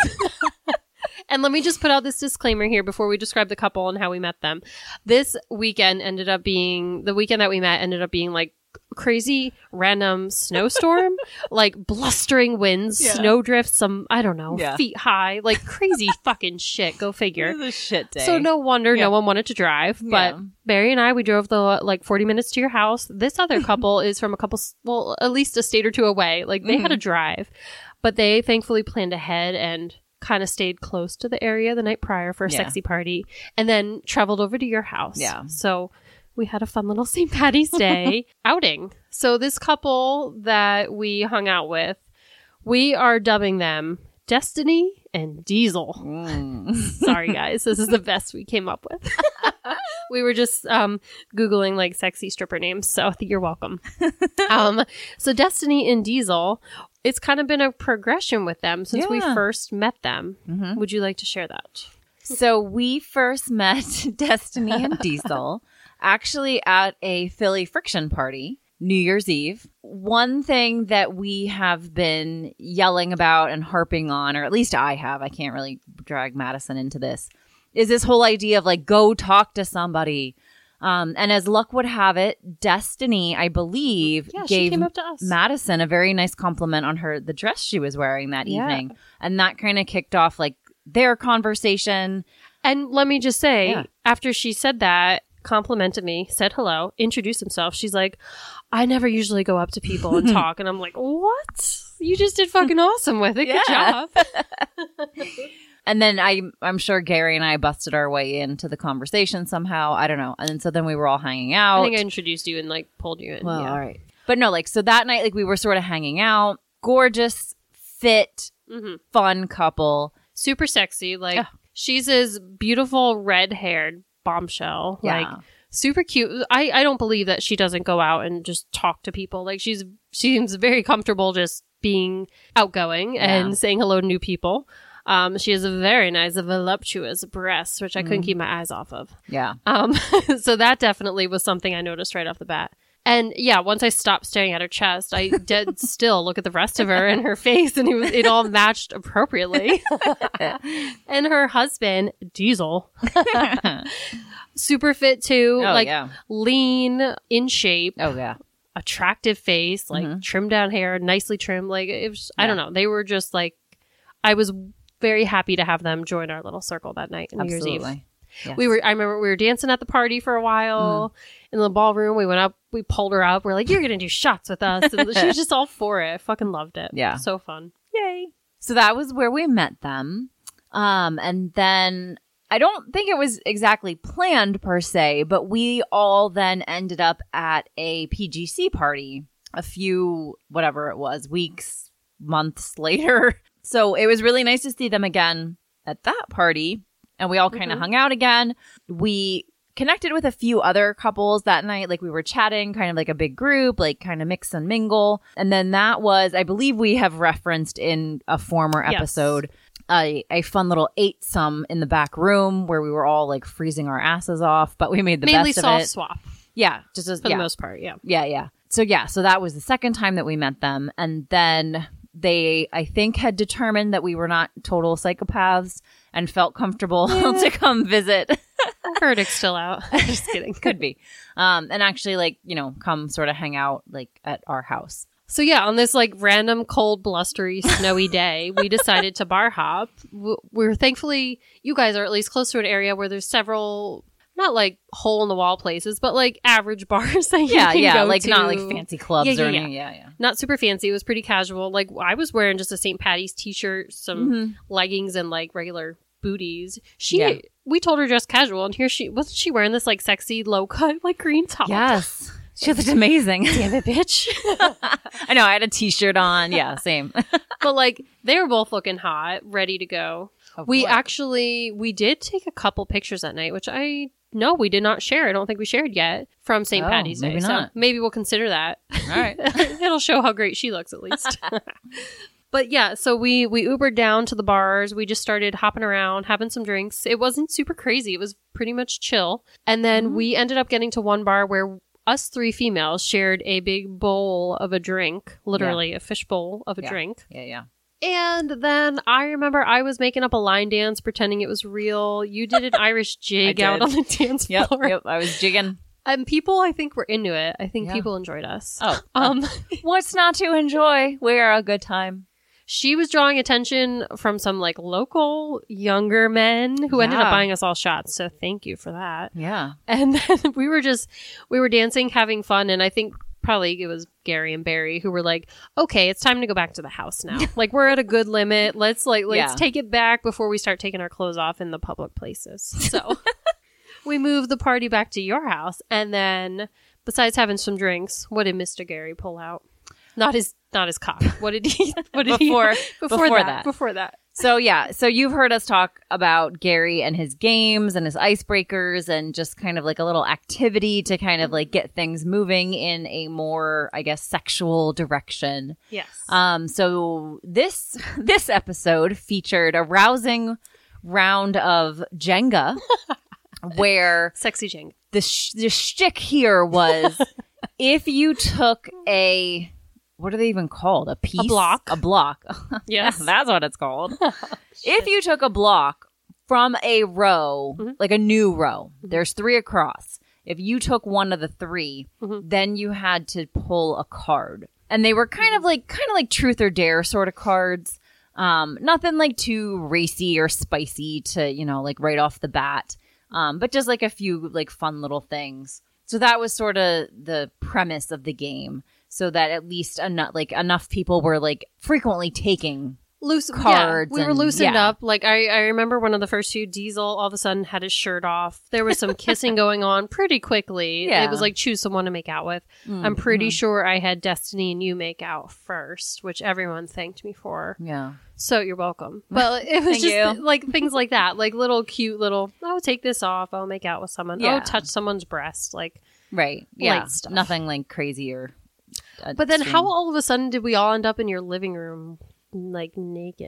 And let me just put out this disclaimer here before we describe the couple and how we met them. This weekend ended up being, the weekend that we met ended up being like crazy random snowstorm, like blustering winds, yeah. snowdrifts, some, I don't know, yeah. feet high, like crazy fucking shit. Go figure. It was a shit day. So no wonder yeah. no one wanted to drive. But yeah. Barry and I, we drove the like forty minutes to your house. This other couple is from a couple, well, at least a state or two away. Like they mm-hmm. had a drive, but they thankfully planned ahead and kind of stayed close to the area the night prior for a yeah. sexy party and then traveled over to your house. Yeah. So we had a fun little Saint Patty's Day outing. So this couple that we hung out with, we are dubbing them Destiny and Diesel. Mm. Sorry, guys. This is the best we came up with. We were just um, Googling like sexy stripper names. So you're welcome. um, so Destiny and Diesel, it's kind of been a progression with them since yeah. we first met them. Mm-hmm. Would you like to share that? So we first met Destiny and Diesel actually at a Philly Friction party, New Year's Eve. One thing that we have been yelling about and harping on, or at least I have, I can't really drag Madison into this, is this whole idea of like, go talk to somebody. Um, and as luck would have it, Destiny, I believe, yeah, she gave came up to us. Madison a very nice compliment on her, the dress she was wearing that yeah. evening. And that kind of kicked off like their conversation. And let me just say, yeah. after she said that, complimented me, said hello, introduced himself, she's like, I never usually go up to people and talk. And I'm like, what? You just did fucking awesome with it. Good Yeah. job. And then I, I'm sure Gary and I busted our way into the conversation somehow. I don't know. And then, so then we were all hanging out. I think I introduced you and like pulled you in. Well, yeah. all right. But no, like, so that night, like we were sort of hanging out. Gorgeous, fit, mm-hmm. fun couple. Super sexy. Like Yeah. she's this beautiful red haired bombshell. Yeah. Like super cute. I, I don't believe that she doesn't go out and just talk to people. Like she's, she seems very comfortable just being outgoing Yeah. and saying hello to new people. Um, she has a very nice, voluptuous breast, which I couldn't Mm. keep my eyes off of. Yeah. Um, so that definitely was something I noticed right off the bat. And yeah, once I stopped staring at her chest, I did still look at the rest of her and her face, and it was it all matched appropriately. And her husband, Diesel, super fit too, Oh, like yeah. lean, in shape, Oh, yeah. attractive face, like Mhm. trimmed down hair, nicely trimmed. Like it was, I Yeah. don't know, they were just like, I was very happy to have them join our little circle that night on New Year's Eve. Absolutely. Yes. We were, I remember we were dancing at the party for a while in the ballroom. We went up, we pulled her up. We're like, you're going to do shots with us. And she was just all for it. I fucking loved it. Yeah. So fun. Yay. So that was where we met them. Um, and then I don't think it was exactly planned per se, but we all then ended up at a P G C party a few, whatever it was, weeks, months later. So it was really nice to see them again at that party. And we all kind of Mhm. hung out again. We connected with a few other couples that night. Like we were chatting, kind of like a big group, like kind of mix and mingle. And then that was, I believe we have referenced in a former Yes. episode, a, a fun little eight some in the back room where we were all like freezing our asses off, but we made the Mainly best of soft it. swap Yeah, just as, for yeah. the most part. Yeah. Yeah, yeah. So yeah, so that was the second time that we met them. And then they, I think, had determined that we were not total psychopaths and felt comfortable to come visit. Verdict's still out. Just kidding. Could be. Um, and actually, like, you know, come sort of hang out, like, at our house. So yeah, on this like random, cold, blustery, snowy day, we decided to bar hop. W- We're thankfully, you guys are at least close to an area where there's several, not like hole in the wall places, but like average bars that you Yeah, can yeah. go Like, to. not like fancy clubs Yeah, yeah, or yeah. anything. Yeah, yeah. Not super fancy. It was pretty casual. Like I was wearing just a Saint Patty's t-shirt, some Mhm. leggings, and like regular booties. She, Yeah. we told her just casual, and here she wasn't. She wearing this like sexy low cut like green top. Yes. She looked amazing. Damn it, bitch. I know. I had a t-shirt on. Yeah, same. But like they were both looking hot, ready to go. Of We course. actually we did take a couple pictures that night, which I no, we did not share. I don't think we shared yet from Saint Oh, Patty's Day. maybe So not. maybe we'll consider that. All right. It'll show how great she looks at least. But yeah, so we we Ubered down to the bars. We just started hopping around, having some drinks. It wasn't super crazy. It was pretty much chill. And then Mhm. we ended up getting to one bar where us three females shared a big bowl of a drink, literally a fish bowl of a Yeah. drink. Yeah, yeah. And then I remember I was making up a line dance, pretending it was real. You did an Irish jig I out did. on the dance Yep, floor. yep. I was jigging. And people, I think, were into it. I think Yeah. people enjoyed us. Oh. Um, What's not to enjoy? We're a good time. she was drawing attention from some like local younger men who ended Yeah. up buying us all shots. So thank you for that. Yeah. And then we were just, we were dancing, having fun. And I think probably it was Gary and Barry who were like, okay, it's time to go back to the house now. Like we're at a good limit. Let's like, let's Yeah. take it back before we start taking our clothes off in the public places. So we moved the party back to your house. And then besides having some drinks, what did Mister Gary pull out? Not his, not his cock. What did he, what did Before- he, before, before that, that. before that. So yeah, so you've heard us talk about Gary and his games and his icebreakers and just kind of like a little activity to kind of like get things moving in a more, I guess, sexual direction. Yes. Um, so this this episode featured a rousing round of Jenga, where Sexy Jing. the sh- the shtick here was if you took a what are they even called? A piece? block. A block. Yes. That's what it's called. If you took a block from a row, Mhm. like a new row, there's three across. If you took one of the three, Mhm. then you had to pull a card. And they were kind of like kind of like truth or dare sort of cards. Um, nothing like too racy or spicy to, you know, like right off the bat. Um, but just like a few like fun little things. So that was sort of the premise of the game. So that at least enough like enough people were like frequently taking Loose cards Yeah, we were and- loosened yeah. up. Like I, I remember one of the first two, Diesel all of a sudden had his shirt off. There was some kissing going on pretty quickly. Yeah. It was like choose someone to make out with. Mm, I'm pretty mhm. sure I had Destiny and you make out first, which everyone thanked me for. Yeah. So you're welcome. But it was Thank just you. like things like that, like little cute little. Oh, take this off. I'll make out with someone. Yeah. Oh, touch someone's breast. Like, Right. Yeah. Light stuff. Nothing like crazy or. uh, but then extreme. how all of a sudden did we all end up in your living room, like naked?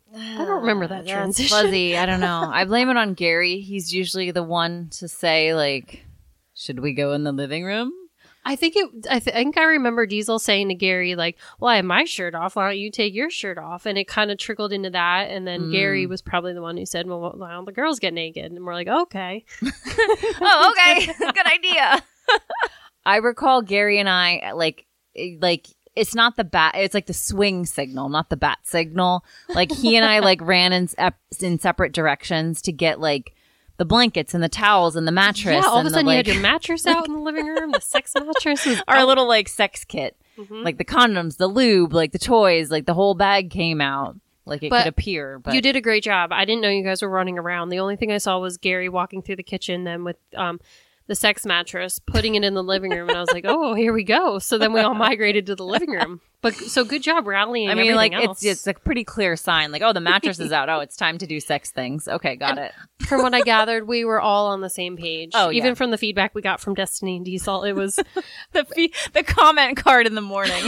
I don't remember that That's transition. fuzzy. I don't know. I blame it on Gary. He's usually the one to say, like, should we go in the living room? I think it. I, th- I think I remember Diesel saying to Gary, like, "Well, I have my shirt off. Why don't you take your shirt off?" And it kind of trickled into that. And then Mm. Gary was probably the one who said, "Well, why don't the girls get naked?" And we're like, "Okay." Oh, okay. Good idea. I recall Gary and I, like, like, it's not the bat, it's like the swing signal, not the bat signal. Like, he and I, like, ran in, ep- in separate directions to get, like, the blankets and the towels and the mattress. Yeah, all of and a sudden the, you like, had your mattress out in the living room. The sex mattress was our little, like, sex kit. Mhm. Like, the condoms, the lube, like, the toys, like, the whole bag came out. Like, it But could appear. But You did a great job. I didn't know you guys were running around. The only thing I saw was Gary walking through the kitchen then with um, the sex mattress, putting it in the living room. And I was like, oh, here we go. So then we all migrated to the living room. But so good job rallying. I mean, like, everything it's else. it's a pretty clear sign. Like, oh, the mattress is out. Oh, it's time to do sex things. Okay, got it. From what I gathered, we were all on the same page. Oh, yeah. Even from the feedback we got from Destiny and Diesel, it was The fe- the comment card in the morning.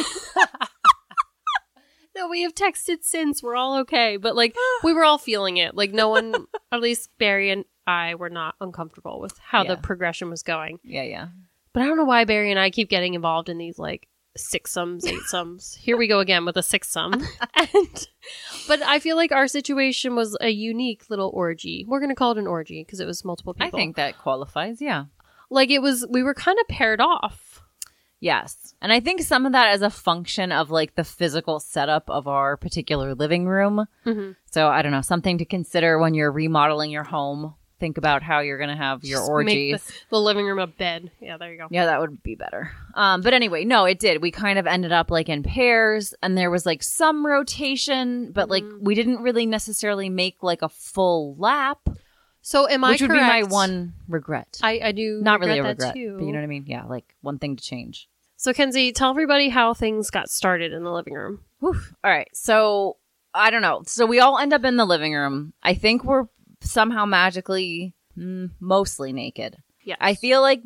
no, we have texted since. We're all okay. But like, we were all feeling it. Like, no one, at least Barry and I, were not uncomfortable with how Yeah. the progression was going. Yeah, yeah. But I don't know why Barry and I keep getting involved in these like six sums, eight sums. Here we go again with a six sum. and but I feel like our situation was a unique little orgy. We're gonna call it an orgy because it was multiple people. I think that qualifies. Yeah. like it was. We were kind of paired off. Yes. And I think some of that is a function of like the physical setup of our particular living room. Mm-hmm. So I don't know, something to consider when you're remodeling your home. Think about how you're going to have your Just orgies. Make the, the living room a bed. Yeah, there you go. Yeah, that would be better. Um, but anyway, no, it did. We kind of ended up like in pairs and there was like some rotation, but like Mhm. we didn't really necessarily make like a full lap, So am I which would be my correct? one regret. I, I do Not really a that regret, too. but you know what I mean? Yeah, like one thing to change. So Kenzie, tell everybody how things got started in the living room. Whew. All right. So I don't know. So we all end up in the living room. I think we're somehow magically mm, mostly naked. Yeah, I feel like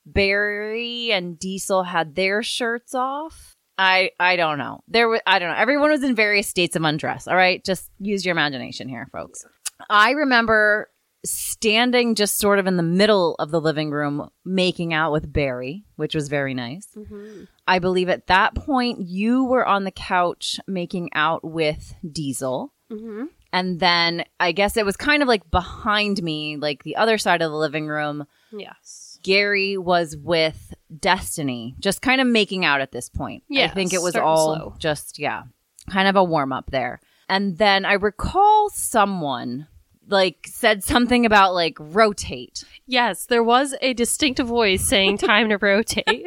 Barry and Diesel had their shirts off. I I don't know. There was I don't know. Everyone was in various states of undress. All right, just use your imagination here, folks. I remember standing just sort of in the middle of the living room making out with Barry, which was very nice. Mm-hmm. I believe at that point you were on the couch making out with Diesel. Mm-hmm. And then I guess it was kind of like behind me, like the other side of the living room. Yes. Gary was with Destiny, just kind of making out at this point. Yeah, I think it was starting all slow. just, yeah, kind of a warm up there. And then I recall someone like said something about like rotate. Yes, there was a distinct voice saying time to rotate.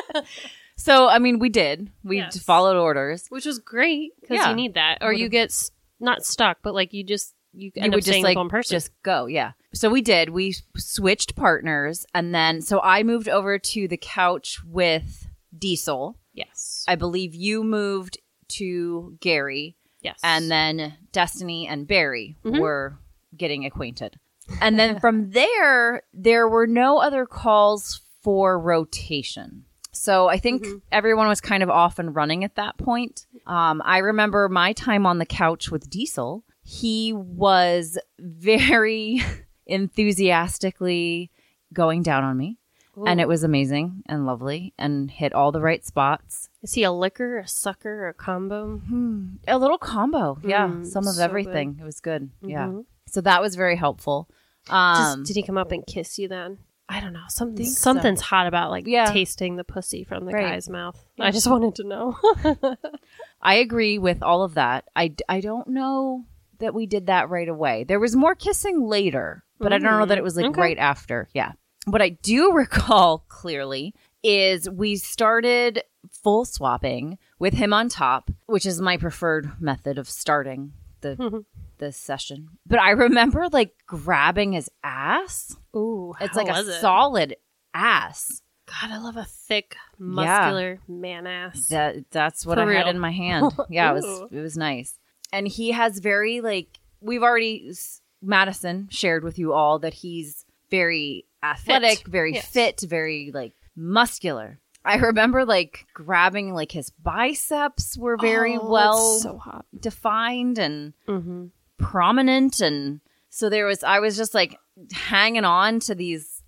So, I mean, we did. We Yes. followed orders. Which was great because Yeah. you need that. Or you Would've- get s- not stuck, but like you just, you end You up would just staying like with one person. just go, yeah. So we did. We switched partners, and then so I moved over to the couch with Diesel. yes. I believe you moved to Gary, yes. and then Destiny and Barry Mhm. were getting acquainted. And then from there, there were no other calls for rotation. So I think Mhm. everyone was kind of off and running at that point. Um, I remember my time on the couch with Diesel. He was very enthusiastically going down on me. And it was amazing and lovely and hit all the right spots. Is he a licker, a sucker, a combo? Hmm. A little combo. Yeah. Mm, Some of so everything. It was good. Yeah. Mhm. So that was very helpful. Um, Just, did he come up and kiss you then? I don't know. Something Think so. something's hot about like Yeah. tasting the pussy from the Right. guy's mouth. Yeah. I just wanted to know. I agree with all of that. I, I don't know that we did that right away. There was more kissing later, but I don't know that it was like Okay. right after. Yeah. What I do recall clearly is we started full swapping with him on top, which is my preferred method of starting the the session. But I remember like grabbing his ass. Ooh, It's how like a was it? solid ass. God, I love a thick, muscular man ass. That that's what For I had real. in my hand. Yeah, it was Ooh. it was nice. And he has very like we've already Madison shared with you all that he's very athletic, Fit. very Yes. fit, very like muscular. I remember like grabbing like his biceps were very Oh, well that's so hot. defined and Mm-hmm. prominent. And so there was, I was just like hanging on to these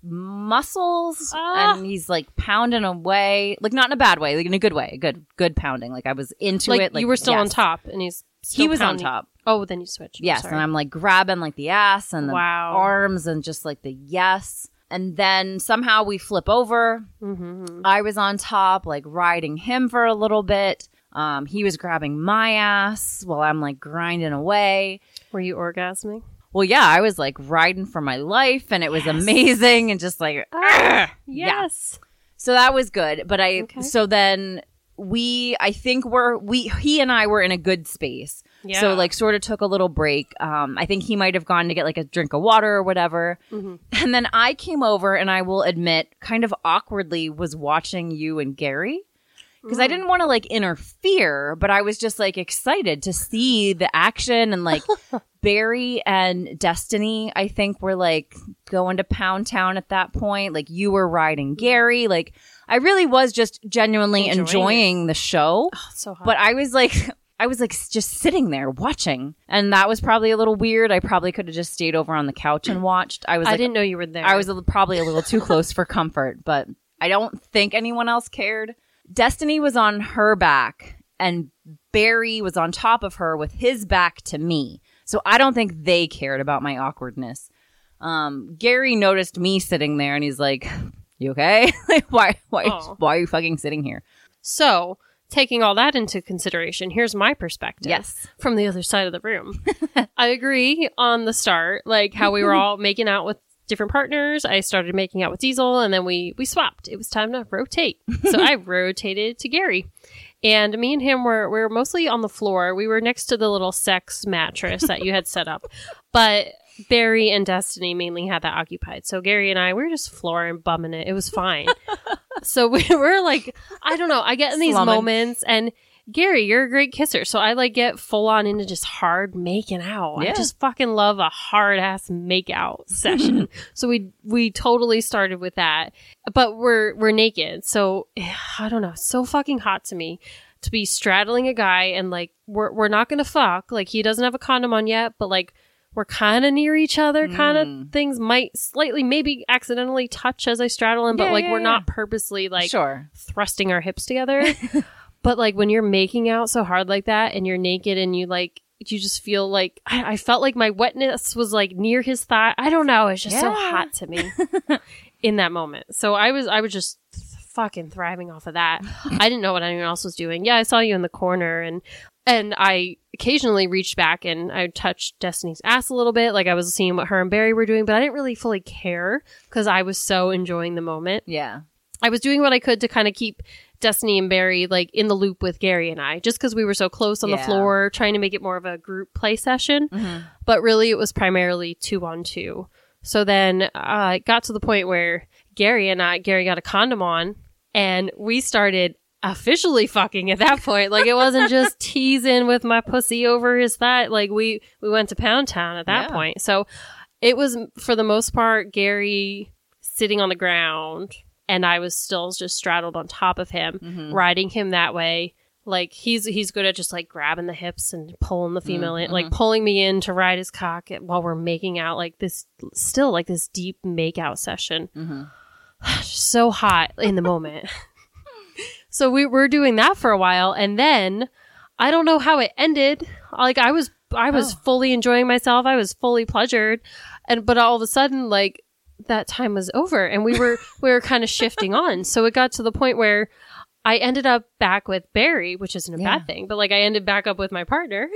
muscles Ah. and he's like pounding away, like not in a bad way, like in a good way, good, good pounding. Like I was into like it. Like you were still yes. on top and he's still He was pounding. on top. Oh, then you switched. Yes. Sorry. And I'm like grabbing like the ass and the Wow. arms and just like the yes. And then somehow we flip over. Mm-hmm. I was on top, like riding him for a little bit. Um, he was grabbing my ass while I'm like grinding away. Were you orgasming? Well, yeah, I was like riding for my life and it was Yes. amazing and just like, "Argh!" Yes. So that was good. But I, Okay. so then we, I think we're, we, he and I were in a good space. Yeah. So like sort of took a little break. Um, I think he might have gone to get like a drink of water or whatever. Mm-hmm. And then I came over and I will admit kind of awkwardly was watching you and Gary. Because I didn't want to like interfere, but I was just like excited to see the action and like Barry and Destiny, I think were like going to Pound Town at that point. Like you were riding Gary. Like I really was just genuinely Enjoying enjoying, the show. Oh, so hot. But I was like, I was like just sitting there watching. And that was probably a little weird. I probably could have just stayed over on the couch and watched. I was I like, didn't know you were there. I was a, probably a little too close for comfort, but I don't think anyone else cared. Destiny was on her back and Barry was on top of her with his back to me. So I don't think they cared about my awkwardness. Um, Gary noticed me sitting there and he's like, you okay? Like, why, why, Oh. why are you fucking sitting here? So, taking all that into consideration, here's my perspective. Yes. From the other side of the room. I agree on the start, like how we were all making out with different partners. I started making out with Diesel and then we we swapped. It was time to rotate. So I rotated to Gary. And me and him were we were mostly on the floor. We were next to the little sex mattress that you had set up. But Barry and Destiny mainly had that occupied. So Gary and I, we were just flooring, bumming it. It was fine. So we were like, I don't know. I get in these Slumming. moments and Gary, you're a great kisser. So I like get full on into just hard making out. Yeah. I just fucking love a hard ass make out session. So we, we totally started with that, but we're, we're naked. So I don't know. It's so fucking hot to me to be straddling a guy and like, we're, we're not going to fuck. Like he doesn't have a condom on yet, but like we're kind of near each other, kind of Mm. things might slightly, maybe accidentally touch as I straddle him, but Yeah, like yeah, we're yeah. not purposely like Sure. thrusting our hips together. But like when you're making out so hard like that and you're naked and you like, you just feel like, I, I felt like my wetness was like near his thigh. I don't know. It's just so Yeah. hot to me in that moment. So I was, I was just fucking thriving off of that. I didn't know what anyone else was doing. Yeah, I saw you in the corner and, and I occasionally reached back and I touched Destiny's ass a little bit. Like I was seeing what her and Barry were doing, but I didn't really fully care because I was so enjoying the moment. Yeah. I was doing what I could to kind of keep Destiny and Barry like in the loop with Gary and I, just because we were so close on the Yeah. floor, trying to make it more of a group play session. Mm-hmm. But really, it was primarily two on two. So then uh, it got to the point where Gary and I, Gary got a condom on, and we started officially fucking at that point. Like it wasn't just teasing with my pussy over his thigh. Like we we went to Pound Town at that Yeah. point. So it was for the most part Gary sitting on the ground. And I was still just straddled on top of him, Mhm. riding him that way. Like he's he's good at just like grabbing the hips and pulling the female in, like pulling me in to ride his cock at- while we're making out. Like this, still like this deep make out session. Mm-hmm. Just so hot in the moment. So we were doing that for a while, and then I don't know how it ended. Like I was I was Oh. fully enjoying myself. I was fully pleasured, and but all of a sudden like. That time was over and we were we were kind of shifting on. So it got to the point where I ended up back with Barry, which isn't a Yeah. bad thing, but like I ended back up with my partner.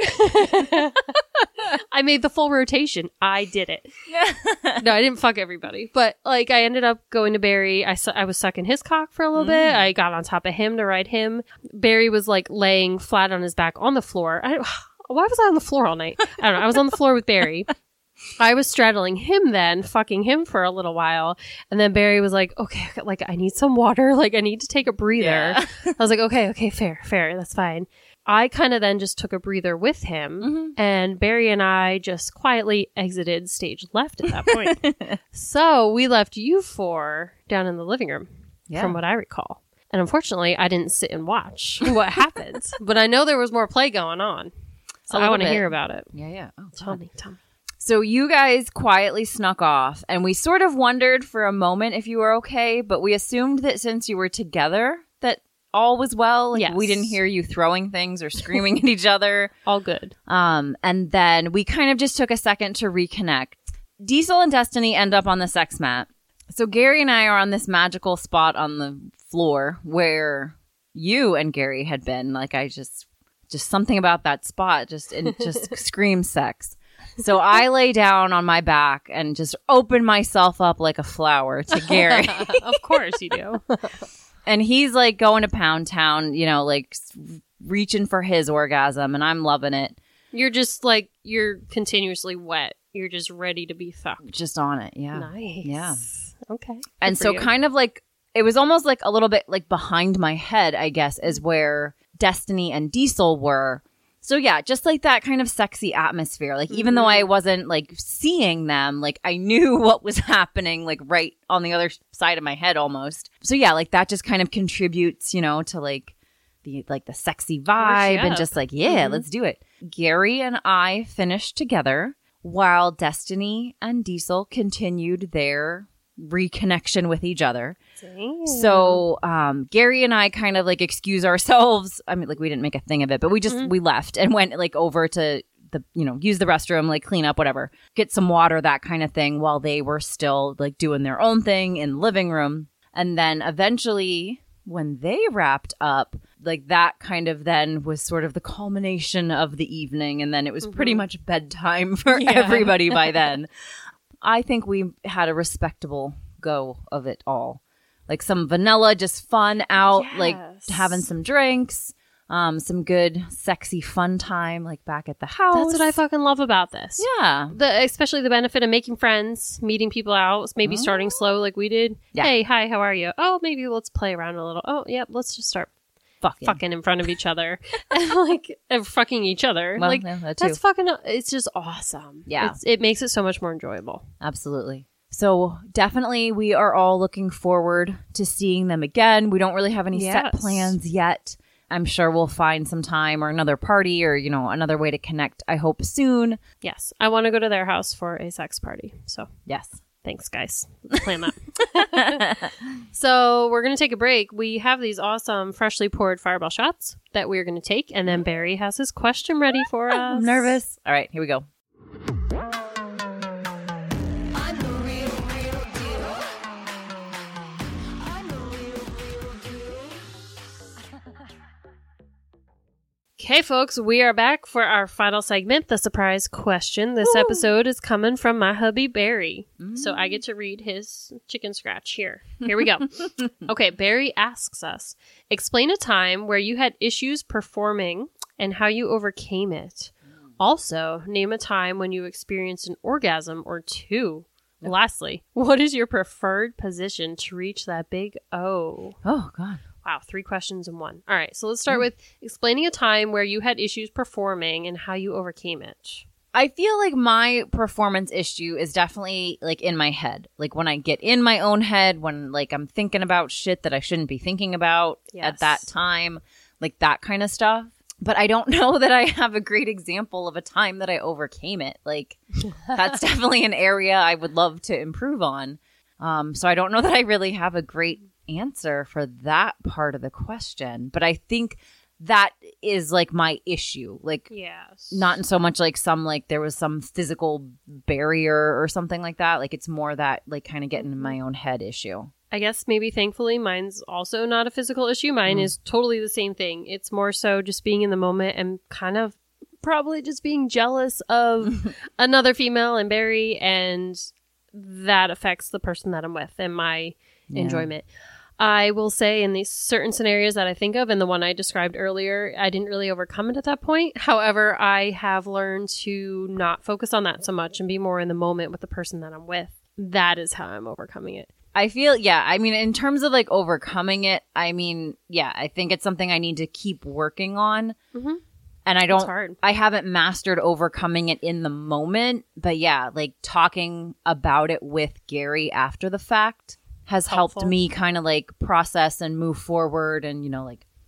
I made the full rotation. I did it. No, I didn't fuck everybody, but like I ended up going to Barry. I su- I was sucking his cock for a little bit. I got on top of him to ride him. Barry was like laying flat on his back on the floor. I, why was I on the floor all night? I don't know. I was on the floor with Barry. I was straddling him then, fucking him for a little while. And then Barry was like, okay, like, I need some water. Like, I need to take a breather. Yeah. I was like, okay, okay, fair, fair. That's fine. I kind of then just took a breather with him. Mm-hmm. And Barry and I just quietly exited stage left at that point. So we left you four down in the living room, Yeah. from what I recall. And unfortunately, I didn't sit and watch what happened. But I know there was more play going on. So A I little want to bit. hear about it. Yeah, yeah. Oh, Tell God. me, tell me. So you guys quietly snuck off, and we sort of wondered for a moment if you were okay, but we assumed that since you were together, that all was well. Like, Yes. we didn't hear you throwing things or screaming at each other. All good. Um, and then we kind of just took a second to reconnect. Diesel and Destiny end up on the sex mat. So Gary and I are on this magical spot on the floor where you and Gary had been. Like, I just, just something about that spot just, it just screams sex. So I lay down on my back and just open myself up like a flower to Gary. Of course you do. And he's like going to Pound Town, you know, like s- reaching for his orgasm, and I'm loving it. You're just like, you're continuously wet. You're just ready to be fucked. Just on it. Yeah. Nice. Yeah. Okay. And Good for so you. kind of like, it was almost like a little bit like behind my head, I guess, is where Destiny and Diesel were. So yeah, just like that kind of sexy atmosphere. Like, even though I wasn't like seeing them, like I knew what was happening, like right on the other side of my head almost. So yeah, like that just kind of contributes, you know, to like the, like the sexy vibe and up. just like, yeah, Mhm. let's do it. Gary and I finished together while Destiny and Diesel continued their reconnection with each other. Damn. So um, Gary and I kind of like excuse ourselves. I mean, like we didn't make a thing of it, but we just Mhm. we left and went like over to the, you know, use the restroom, like clean up, whatever, get some water, that kind of thing, while they were still like doing their own thing in the living room. And then eventually, when they wrapped up, like that kind of then was sort of the culmination of the evening, and then it was pretty Mhm. much bedtime for Yeah. everybody by then. I think we had a respectable go of it all. Like some vanilla, just fun out, like Yes. having some drinks, um, some good, sexy, fun time, like back at the house. That's what I fucking love about this. Yeah. The, especially the benefit of making friends, meeting people out, maybe Oh. starting slow like we did. Yeah. Hey, hi, how are you? Oh, maybe let's play around a little. Oh, yep, let's just start Fucking. fucking in front of each other. And like uh, fucking each other. Well, like yeah, that too. that's fucking, it's just awesome. Yeah. It's, it makes it so much more enjoyable. Absolutely. So definitely we are all looking forward to seeing them again. We don't really have any set Yes. plans yet. I'm sure we'll find some time or another party or, you know, another way to connect, I hope soon. Yes. I want to go to their house for a sex party. So Yes. thanks, guys. Let's plan that. So we're going to take a break. We have these awesome freshly poured Fireball shots that we're going to take. And then Barry has his question ready for us. I'm nervous. All right, here we go. I'm the real, real deal. I'm the real, real deal. Okay, folks, we are back for our final segment, the surprise question. This Woo. episode is coming from my hubby, Barry. So I get to read his chicken scratch here. Here we go. Okay, Barry asks us, explain a time where you had issues performing and how you overcame it. Also, name a time when you experienced an orgasm or two. Lastly, what is your preferred position to reach that big O? Oh, God. Wow, three questions in one. All right, so let's start with explaining a time where you had issues performing and how you overcame it. I feel like my performance issue is definitely like in my head. Like when I get in my own head, when like I'm thinking about shit that I shouldn't be thinking about Yes. at that time, like that kind of stuff. But I don't know that I have a great example of a time that I overcame it. Like that's definitely an area I would love to improve on. Um, so I don't know that I really have a great answer for that part of the question. But I think that is like my issue. Like Yes. not in so much like some like there was some physical barrier or something like that. Like it's more that like kind of getting in my own head issue. I guess maybe thankfully mine's also not a physical issue. Mine Mm. is totally the same thing. It's more so just being in the moment and kind of probably just being jealous of another female and Barry, and that affects the person that I'm with and my Yeah. enjoyment. I will say in these certain scenarios that I think of, and the one I described earlier, I didn't really overcome it at that point. However, I have learned to not focus on that so much and be more in the moment with the person that I'm with. That is how I'm overcoming it. I feel, yeah, I mean, in terms of like overcoming it, I mean, yeah, I think it's something I need to keep working on. Mhm. And I don't, hard. I haven't mastered overcoming it in the moment. But yeah, like talking about it with Gary after the fact has Helpful. helped me kind of like process and move forward and, you know, like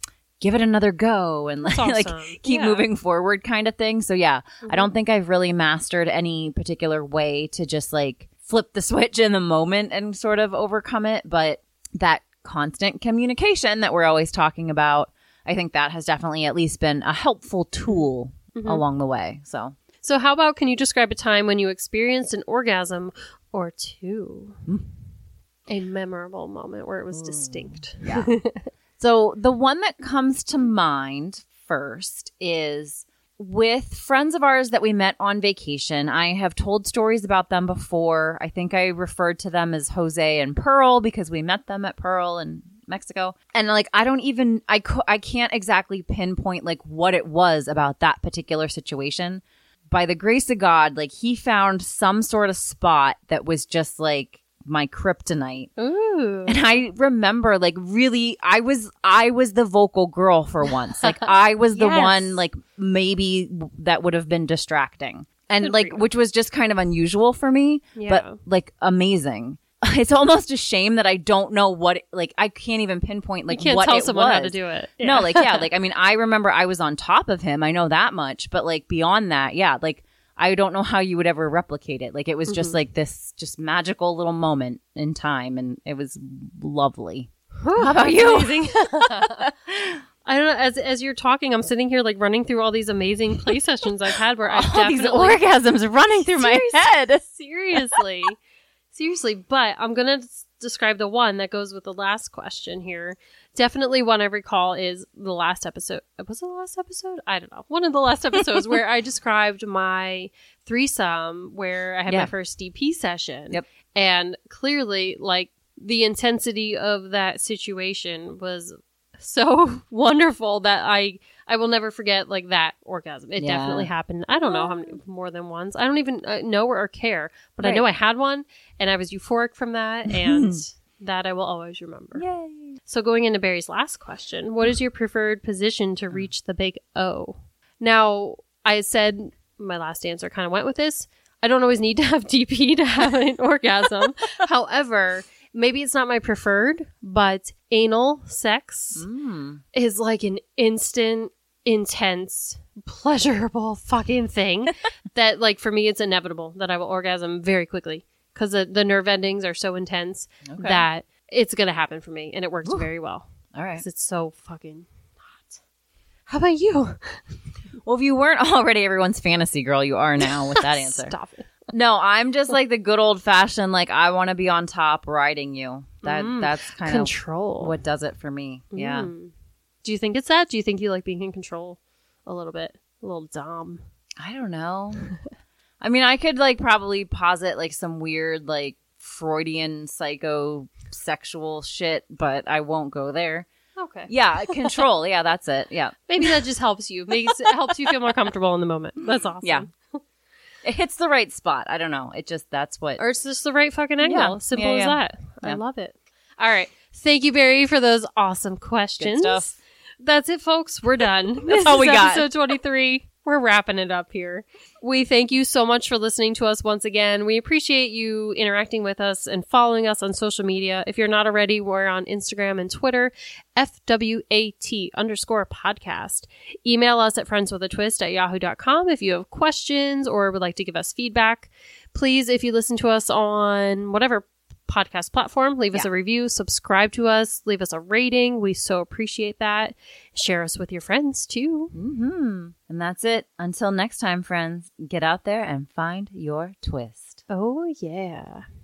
give it another go and like, like awesome. keep Yeah. moving forward kind of thing. So yeah, Mhm. I don't think I've really mastered any particular way to just like flip the switch in the moment and sort of overcome it. But that constant communication that we're always talking about, I think that has definitely at least been a helpful tool Mhm. along the way. So So how about, can you describe a time when you experienced an orgasm or two? A memorable moment where it was distinct. yeah. So the one that comes to mind first is with friends of ours that we met on vacation. I have told stories about them before. I think I referred to them as Jose and Pearl because we met them at Pearl in Mexico. And like, I don't even, I, co- I can't exactly pinpoint like what it was about that particular situation. By the grace of God, like he found some sort of spot that was just like my kryptonite. Ooh. And I remember like really I was I was the vocal girl for once. Like I was the Yes. one like maybe that would have been distracting. And Good for like you. which was just kind of unusual for me, Yeah. but like amazing. It's almost a shame that I don't know what like I can't even pinpoint like you can't what tell it someone was. how to do it. No, like yeah, like I mean I remember I was on top of him. I know that much, but like beyond that, yeah, like I don't know how you would ever replicate it. Like it was just Mhm. like this just magical little moment in time and it was lovely. How about you? Amazing. I don't know. As as you're talking, I'm sitting here like running through all these amazing play sessions I've had where I've All these definitely orgasms running through my Seriously. head. seriously, seriously. But I'm gonna s- describe the one that goes with the last question here. Definitely one I recall is the last episode. Was it the last episode? I don't know. One of the last episodes where I described my threesome where I had Yeah. my first D P session. Yep. And clearly, like, the intensity of that situation was so wonderful that I I will never forget like that orgasm. It Yeah. definitely happened. I don't know how many more than once. I don't even uh, know or care, but I Right. know I had one and I was euphoric from that, and that I will always remember. Yay. So going into Barry's last question, what is your preferred position to reach the big O? Now, I said my last answer kind of went with this. I don't always need to have D P to have an orgasm. However, maybe it's not my preferred, but anal sex Mm. is like an instant, intense, pleasurable fucking thing that, like, for me, it's inevitable that I will orgasm very quickly because the, the nerve endings are so intense Okay. that it's going to happen for me, and it works Whew. very well All right. because it's so fucking hot. How about you? Well, if you weren't already everyone's fantasy girl, you are now with that answer. Stop it. No, I'm just like the good old fashioned, like I want to be on top riding you. That Mm. that's kind Control. of what does it for me. Yeah. Mm. Do you think it's that? Do you think you like being in control a little bit? A little dom? I don't know. I mean, I could like probably posit like some weird like Freudian psychosexual shit, but I won't go there. Okay. Yeah, control. Yeah, that's it. Yeah. Maybe that just helps you. Makes it helps you feel more comfortable in the moment. That's awesome. Yeah. It hits the right spot. I don't know. It just that's what Or it's just the right fucking angle. Yeah. Simple Yeah, as yeah. that. I Yeah. love it. All right. Thank you, Barry, for those awesome questions. Good stuff. That's it, folks. We're done. This all we is got. episode twenty-three. We're wrapping it up here. We thank you so much for listening to us once again. We appreciate you interacting with us and following us on social media. If you're not already, we're on Instagram and Twitter, F W A T underscore podcast. Email us at friendswithatwist at yahoo dot com if you have questions or would like to give us feedback. Please, if you listen to us on whatever podcast platform, leave us Yeah. a review, subscribe to us, leave us a rating. We so appreciate that. Share us with your friends too. Mm-hmm. And that's it. Until next time, friends, get out there and find your twist. Oh, yeah.